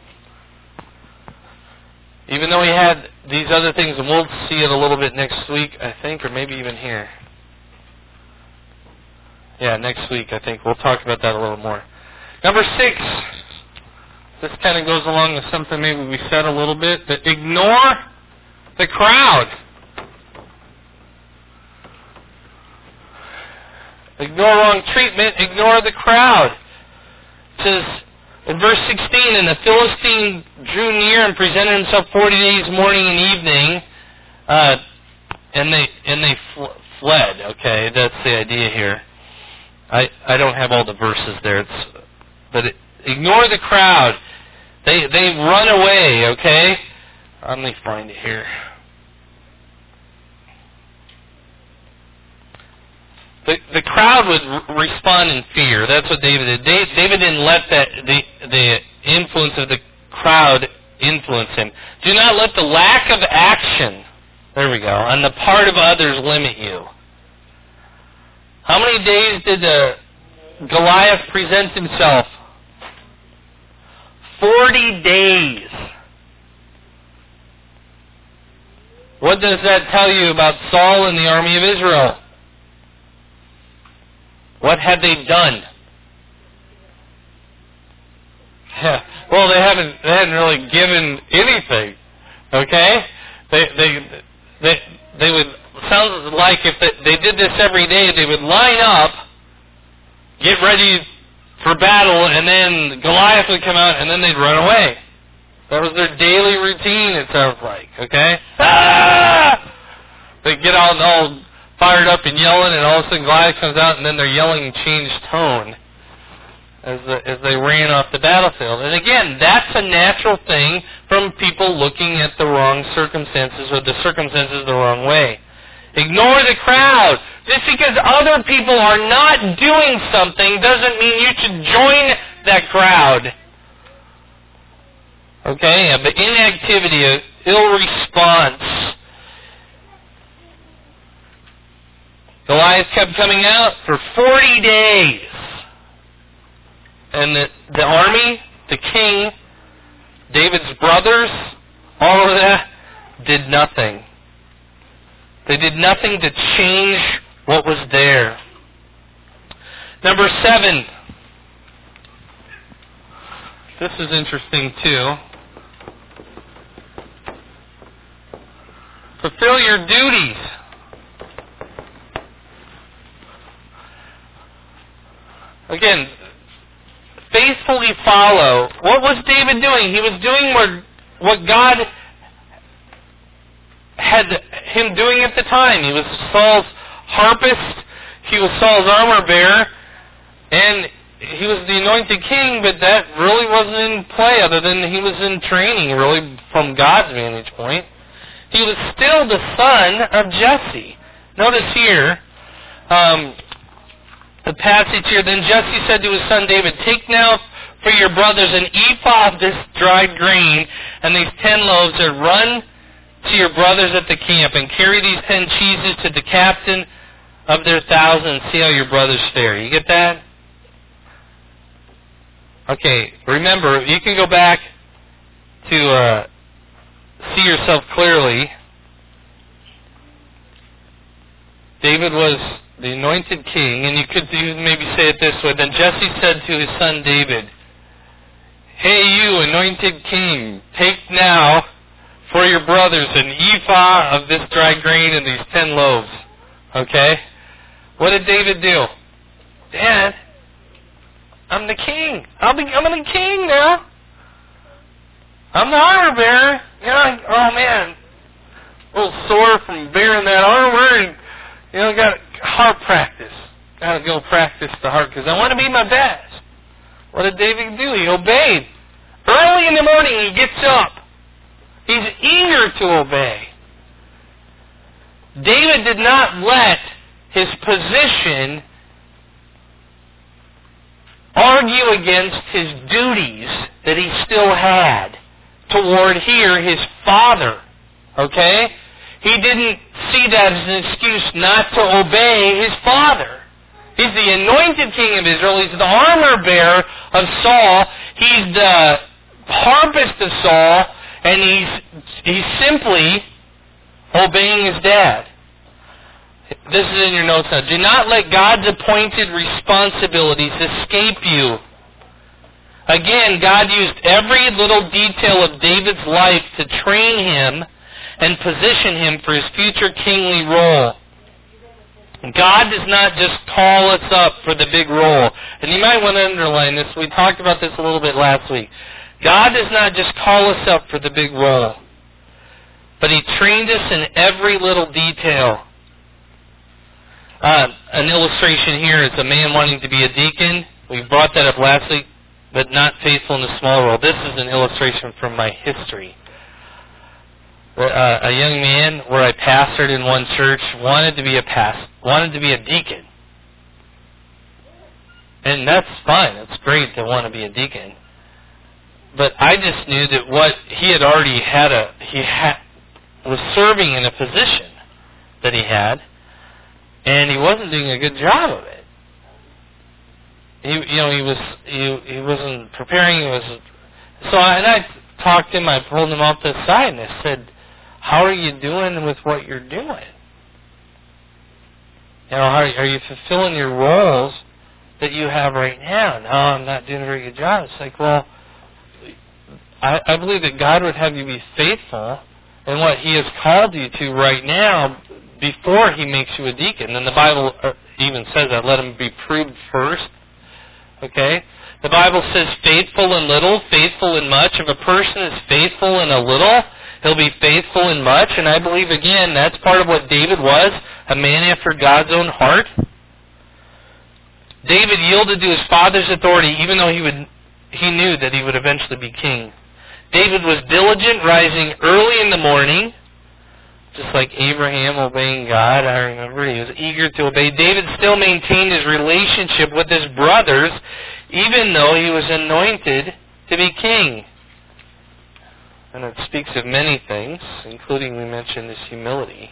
Even though he had these other things, and we'll see it a little bit next week, I think, or maybe even here. Yeah, next week, I think. We'll talk about that a little more. Number six. This kind of goes along with something maybe we said a little bit. That ignore the crowd. Ignore wrong treatment, ignore the crowd. It says in verse sixteen, and the Philistine drew near and presented himself forty days morning and evening. Uh, and they and they fl- fled. Okay, that's the idea here. I I don't have all the verses there. It's but it, ignore the crowd. They they run away. Okay, let me find it here. The the crowd would r- respond in fear. That's what David did. David, David didn't let that the the influence of the crowd influence him. Do not let the lack of action, there we go, on the part of others limit you. How many days did uh, Goliath present himself? Forty days. What does that tell you about Saul and the army of Israel? What had they done? Yeah. Well, they haven't. They hadn't really given anything. Okay. They they they they would sounds like if they, they did this every day, they would line up, get ready for battle, and then Goliath would come out, and then they'd run away. That was their daily routine. It sounds like. Okay. Ah! They get all all fired up and yelling, and all of a sudden Goliath comes out, and then their yelling changed tone as the, as they ran off the battlefield. And again, that's a natural thing from people looking at the wrong circumstances or the circumstances the wrong way. Ignore the crowd. Just because other people are not doing something doesn't mean you should join that crowd. Okay, but inactivity, an ill response. Goliath kept coming out for forty days. And the, the army, the king, David's brothers, all of that, did nothing. They did nothing to change what was there. Number seven. This is interesting too. Fulfill your duties. Again, faithfully follow. What was David doing? He was doing what, what God had him doing at the time. He was Saul's harpist. He was Saul's armor bearer. And he was the anointed king, but that really wasn't in play other than he was in training, really, from God's vantage point. He was still the son of Jesse. Notice here, um, the passage here, then Jesse said to his son David, take now for your brothers an ephah of this dried grain and these ten loaves, and run to your brothers at the camp, and carry these ten cheeses to the captain of their thousand, and see how your brothers fare. You get that? Okay, remember, you can go back to uh, see yourself clearly. David was the anointed king, and you could maybe say it this way. Then Jesse said to his son David, hey, you anointed king, take now for your brothers an ephah of this dry grain and these ten loaves. Okay? What did David do? Dad, I'm the king. I'll be, I'm the king now. I'm the armor bearer. You know, oh man, a little sore from bearing that armor, and you know, got harp practice. Got to go practice the harp because I want to be my best. What did David do? He obeyed. Early in the morning, he gets up. He's eager to obey. David did not let his position argue against his duties that he still had toward here his father. Okay? He didn't see that as an excuse not to obey his father. He's the anointed king of Israel. He's the armor bearer of Saul. He's the harpist of Saul, and he's he's simply obeying his dad. This is in your notes now. Do not let God's appointed responsibilities escape you. Again, God used every little detail of David's life to train him and position him for his future kingly role. God does not just call us up for the big role. And you might want to underline this. We talked about this a little bit last week. God does not just call us up for the big role. but He trained us in every little detail. Uh, an illustration here is a man wanting to be a deacon. We brought that up last week, but not faithful in the small role. This is an illustration from my history. Uh, a young man where I pastored in one church wanted to be a past, wanted to be a deacon. And that's fine. It's great to want to be a deacon. But I just knew that what he had already had a he had was serving in a position that he had, and he wasn't doing a good job of it. He, you know, he was he he wasn't preparing. He was so. I, and I talked to him. I pulled him off to the side, and I said, "How are you doing with what you're doing? You know, how are you fulfilling your roles that you have right now?" No, I'm not doing a very good job. It's like, well, I, I believe that God would have you be faithful in what He has called you to right now before He makes you a deacon. And the Bible even says that, let him be proved first. Okay? The Bible says faithful in little, faithful in much. If a person is faithful in a little, he'll be faithful in much. And I believe, again, that's part of what David was, a man after God's own heart. David yielded to his father's authority even though he would he knew that he would eventually be king. David was diligent, rising early in the morning, just like Abraham obeying God. I remember he was eager to obey. David still maintained his relationship with his brothers even though he was anointed to be king. And it speaks of many things, including, we mentioned, his humility.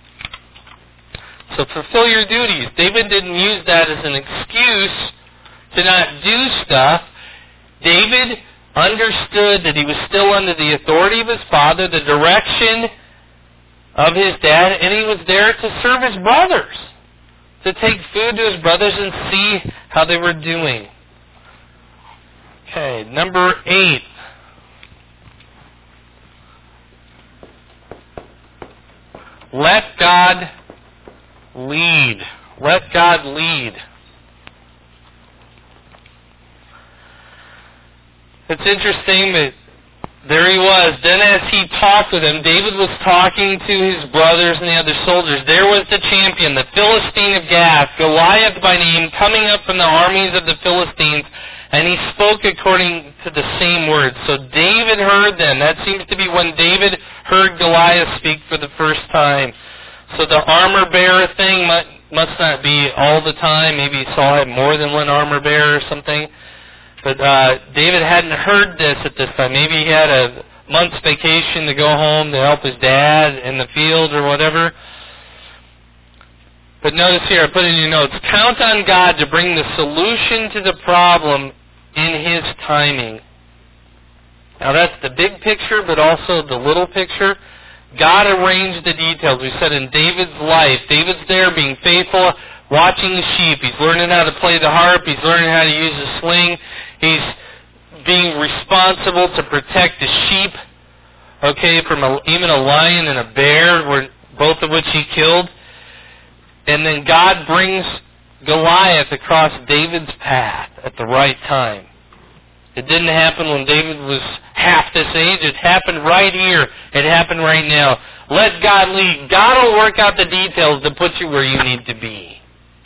So fulfill your duties. David didn't use that as an excuse to not do stuff. David understood that he was still under the authority of his father, the direction of his dad, and he was there to serve his brothers, to take food to his brothers and see how they were doing. Okay, number eight. Let God lead. Let God lead. It's interesting that there he was. Then as he talked with them, David was talking to his brothers and the other soldiers. There was the champion, the Philistine of Gath, Goliath by name, coming up from the armies of the Philistines, and he spoke according to the same words. So David heard them. That seems to be when David heard Goliath speak for the first time. So the armor bearer thing must, must not be all the time. Maybe Saul had more than one armor bearer or something. But uh, David hadn't heard this at this time. Maybe he had a month's vacation to go home to help his dad in the field or whatever. But notice here, I put in your notes, count on God to bring the solution to the problem in His timing. Now that's the big picture, but also the little picture. God arranged the details. We said in David's life, David's there being faithful, watching the sheep. He's learning how to play the harp. He's learning how to use a sling. He's being responsible to protect the sheep, okay, from a, even a lion and a bear, were, both of which he killed. And then God brings Goliath across David's path at the right time. It didn't happen when David was half this age. It happened right here. It happened right now. Let God lead. God will work out the details to put you where you need to be.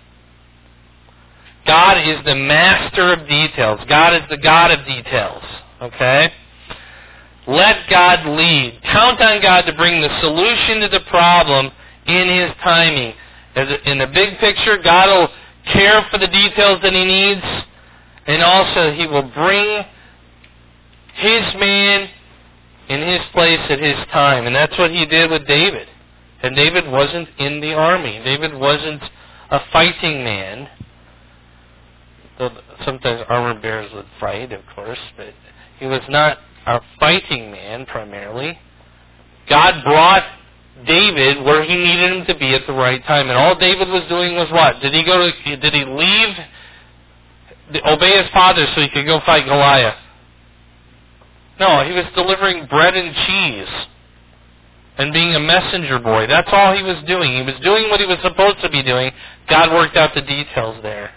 God is the master of details. God is the God of details. Okay? Let God lead. Count on God to bring the solution to the problem in His timing. In the big picture, God will care for the details that He needs, and also He will bring His man in His place at His time. And that's what He did with David. And David wasn't in the army. David wasn't a fighting man. Sometimes armor bearers would fight, of course, but he was not a fighting man primarily. God brought David where He needed him to be at the right time, and all David was doing was what? Did he go to? Did he leave? Obey his father so he could go fight Goliath? No, he was delivering bread and cheese and being a messenger boy. That's all he was doing. He was doing what he was supposed to be doing. God worked out the details there.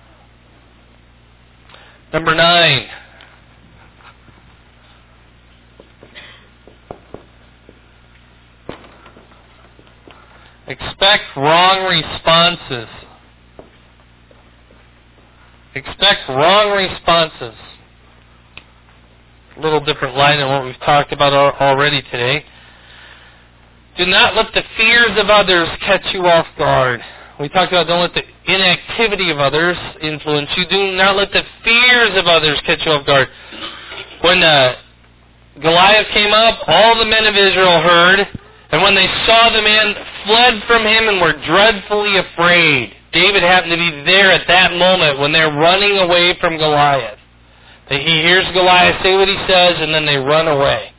Number nine. wrong responses. Expect wrong responses. A little different line than what we've talked about already today. Do not let the fears of others catch you off guard. We talked about don't let the inactivity of others influence you. Do not let the fears of others catch you off guard. When uh, Goliath came up, all the men of Israel heard, and when they saw the man, fled from him and were dreadfully afraid. David happened to be there at that moment when they're running away from Goliath. He hears Goliath say what he says, and then they run away.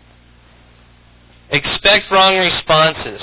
Expect wrong responses.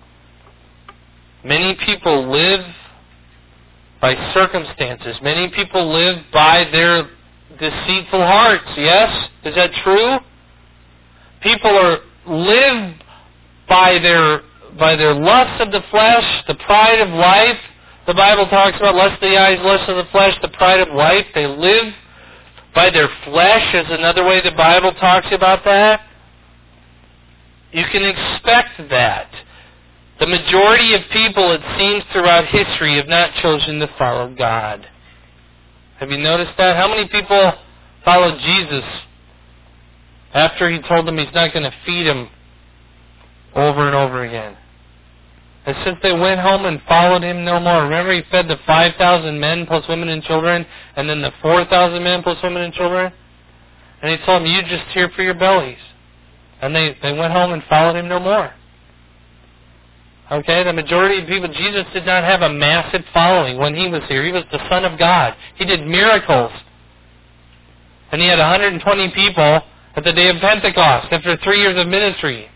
Many people live by circumstances. Many people live by their deceitful hearts. Yes? Is that true? People are live by their by their lust of the flesh, the pride of life. The Bible talks about lust of the eyes, lust of the flesh, the pride of life. They live by their flesh is another way the Bible talks about that. You can expect that. The majority of people, it seems, throughout history have not chosen to follow God. Have you noticed that? How many people followed Jesus after he told them he's not going to feed them over and over again? And since they went home and followed him no more. Remember he fed the five thousand men plus women and children, and then the four thousand men plus women and children? And he told them, you just here for your bellies. And they, they went home and followed him no more. Okay, the majority of people, Jesus did not have a massive following when he was here. He was the Son of God. He did miracles. And he had one hundred twenty people at the day of Pentecost after three years of ministry.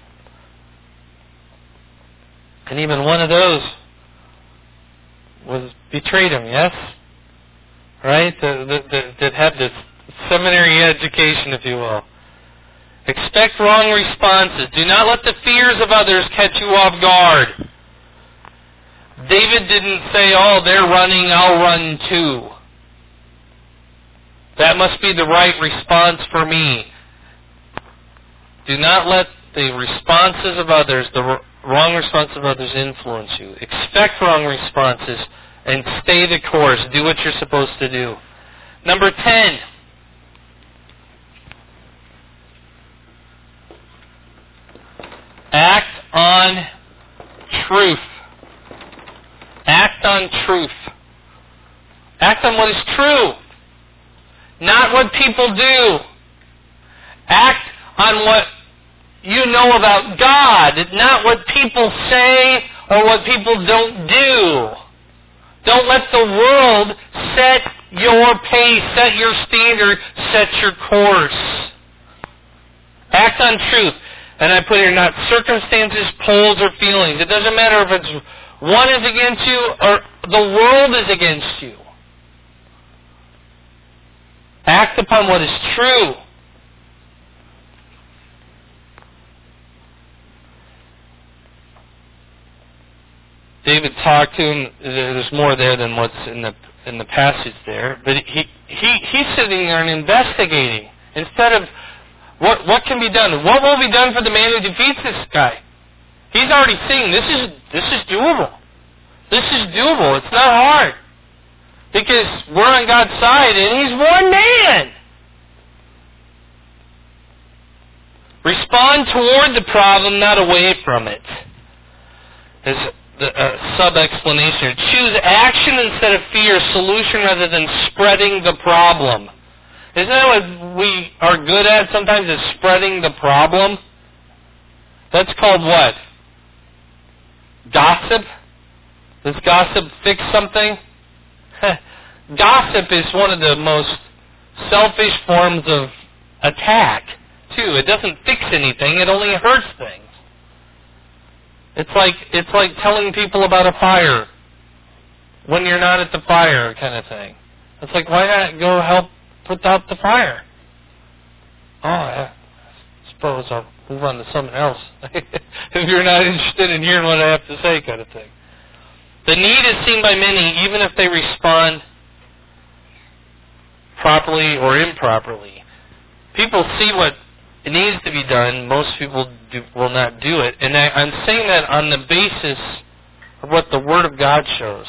And even one of those was betrayed him, yes? Right? That had this seminary education, if you will. Expect wrong responses. Do not let the fears of others catch you off guard. David didn't say, oh, they're running, I'll run too. That must be the right response for me. Do not let the responses of others, the wrong response of others influence you. Expect wrong responses and stay the course. Do what you're supposed to do. Number ten. Act on truth. Act on truth. Act on what is true. Not what people do. Act on what you know about God, not what people say or what people don't do. Don't let the world set your pace, set your standard, set your course. Act on truth. And I put here, not circumstances, polls, or feelings. It doesn't matter if it's one is against you or the world is against you. Act upon what is true. David talked to him. There's more there than what's in the in the passage there. But he he he's sitting there and investigating instead of what what can be done. What will be done for the man who defeats this guy? He's already seeing this is this is doable. This is doable. It's not hard because we're on God's side and He's one man. Respond toward the problem, not away from it. There's the uh, sub-explanation. Choose action instead of fear, solution rather than spreading the problem. Isn't that what we are good at sometimes, is spreading the problem? That's called what? Gossip? Does gossip fix something? Gossip is one of the most selfish forms of attack, too. It doesn't fix anything, it only hurts things. It's like it's like telling people about a fire when you're not at the fire, kind of thing. It's like, why not go help put out the fire? Oh, I suppose I'll move on to something else if you're not interested in hearing what I have to say, kind of thing. The need is seen by many, even if they respond properly or improperly. People see what it needs to be done. Most people do, will not do it. And I, I'm saying that on the basis or what the Word of God shows.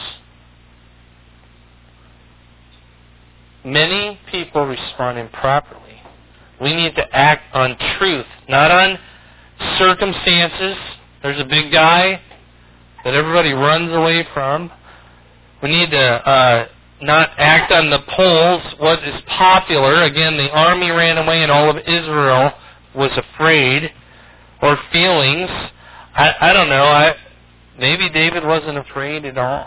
Many people respond improperly. We need to act on truth, not on circumstances. There's a big guy that everybody runs away from. We need to uh, not act on the polls, what is popular. Again, the army ran away and all of Israel was afraid. Or feelings. I, I don't know. I, maybe David wasn't afraid at all.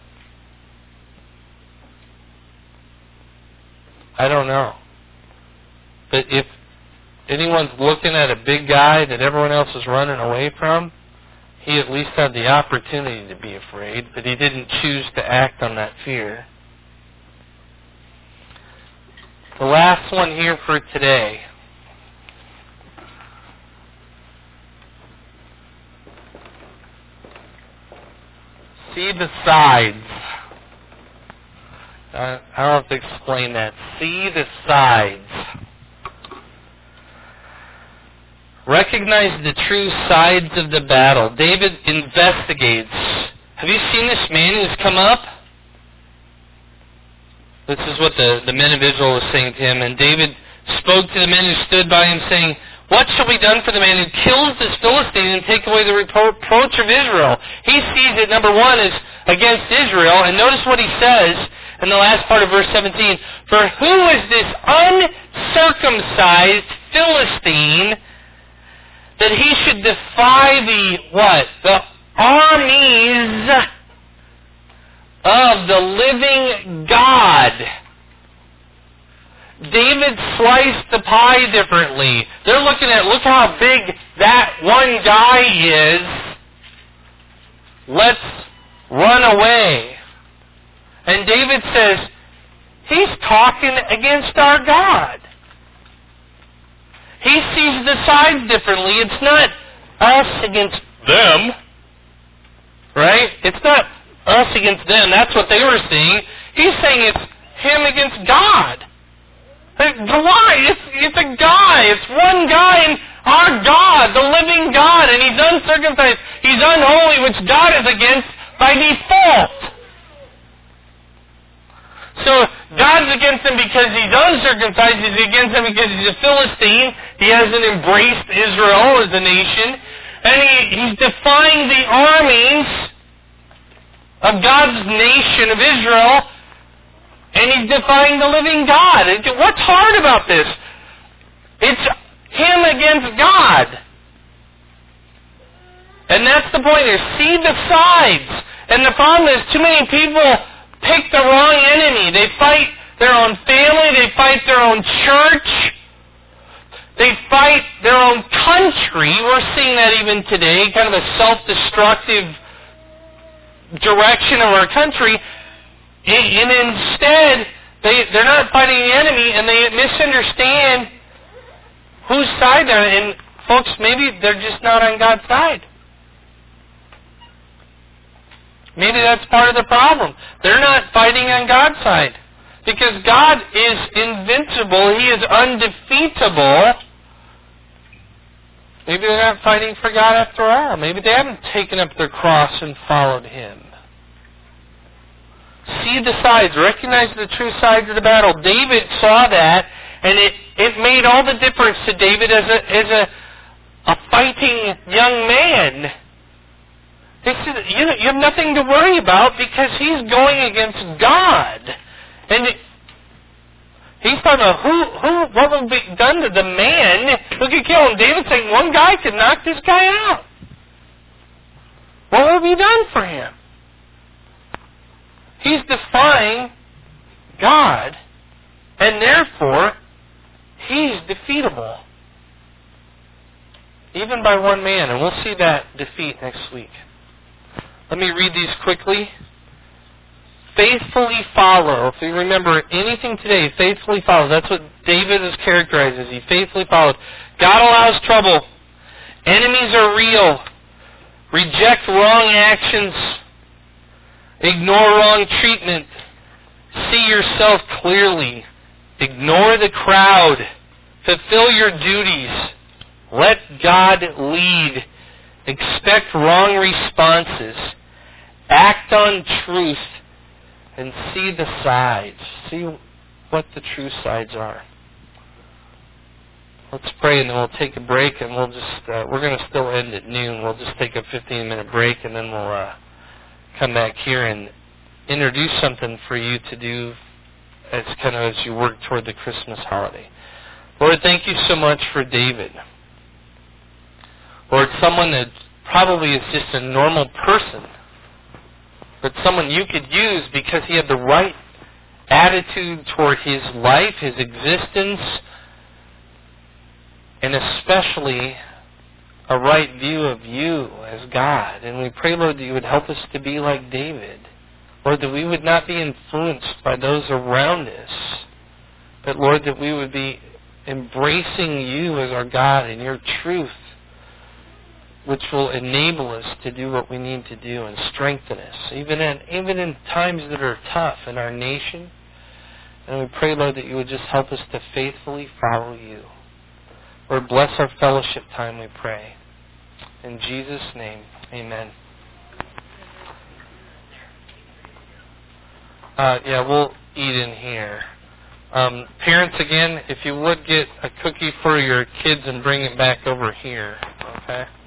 I don't know. But if anyone's looking at a big guy that everyone else is running away from, he at least had the opportunity to be afraid, but he didn't choose to act on that fear. The last one here for today. See the sides. I don't have to explain that. See the sides. Recognize the true sides of the battle. David investigates. Have you seen this man who's come up? This is what the, the men of Israel was saying to him. And David spoke to the men who stood by him, saying, "What shall be done for the man who kills this Philistine and take away the reproach of Israel?" He sees it, number one, is against Israel. And notice what he says in the last part of verse seventeen. "For who is this uncircumcised Philistine that he should defy the," what? "the armies of the living God." David sliced the pie differently. They're looking at, look how big that one guy is. Let's run away. And David says, he's talking against our God. He sees the sides differently. It's not us against them. Right? It's not us against them. That's what they were seeing. He's saying it's him against God. Why? It's, it's a guy. It's one guy, and our God, the living God, and he's uncircumcised. He's unholy, which God is against by default. So God's against him because he's uncircumcised. He's against him because he's a Philistine. He hasn't embraced Israel as a nation. And he, he's defying the armies of God's nation of Israel. And he's defying the living God. What's hard about this? It's him against God. And that's the point here. See the sides. And the problem is too many people pick the wrong enemy. They fight their own family. They fight their own church. They fight their own country. We're seeing that even today, kind of a self-destructive direction of our country. And instead, they, they're not fighting the enemy, and they misunderstand whose side they're on. And folks, maybe they're just not on God's side. Maybe that's part of the problem. They're not fighting on God's side. Because God is invincible. He is undefeatable. Maybe they're not fighting for God after all. Maybe they haven't taken up their cross and followed Him. See the sides. Recognize the true sides of the battle. David saw that, and it, it made all the difference to David as a as a, a fighting young man. He said, you, you have nothing to worry about because he's going against God. And it, he's talking about who, who, what will be done to the man who could kill him. David's saying one guy could knock this guy out. What will be done for him? He's defying God, and therefore, he's defeatable. Even by one man, and we'll see that defeat next week. Let me read these quickly. Faithfully follow. If you remember anything today, faithfully follow. That's what David is characterized as. He faithfully followed. God allows trouble. Enemies are real. Reject wrong actions. Ignore wrong treatment. See yourself clearly. Ignore the crowd. Fulfill your duties. Let God lead. Expect wrong responses. act on truth and see the sides. See what the true sides are. Let's pray, and then we'll take a break, and we'll just, uh, we're going to still end at noon. We'll just take a fifteen-minute break, and then we'll uh, come back here and introduce something for you to do as kind of as you work toward the Christmas holiday. Lord, thank you so much for David. Lord, someone that probably is just a normal person, but someone you could use because he had the right attitude toward his life, his existence, and especially a right view of you as God. And we pray, Lord, that you would help us to be like David. Lord, that we would not be influenced by those around us, but, Lord, that we would be embracing you as our God and your truth, which will enable us to do what we need to do and strengthen us, even in, even in times that are tough in our nation. And we pray, Lord, that you would just help us to faithfully follow you. Lord, bless our fellowship time, we pray. In Jesus' name, amen. Uh, yeah, we'll eat in here. Um, parents, again, if you would get a cookie for your kids and bring it back over here, okay?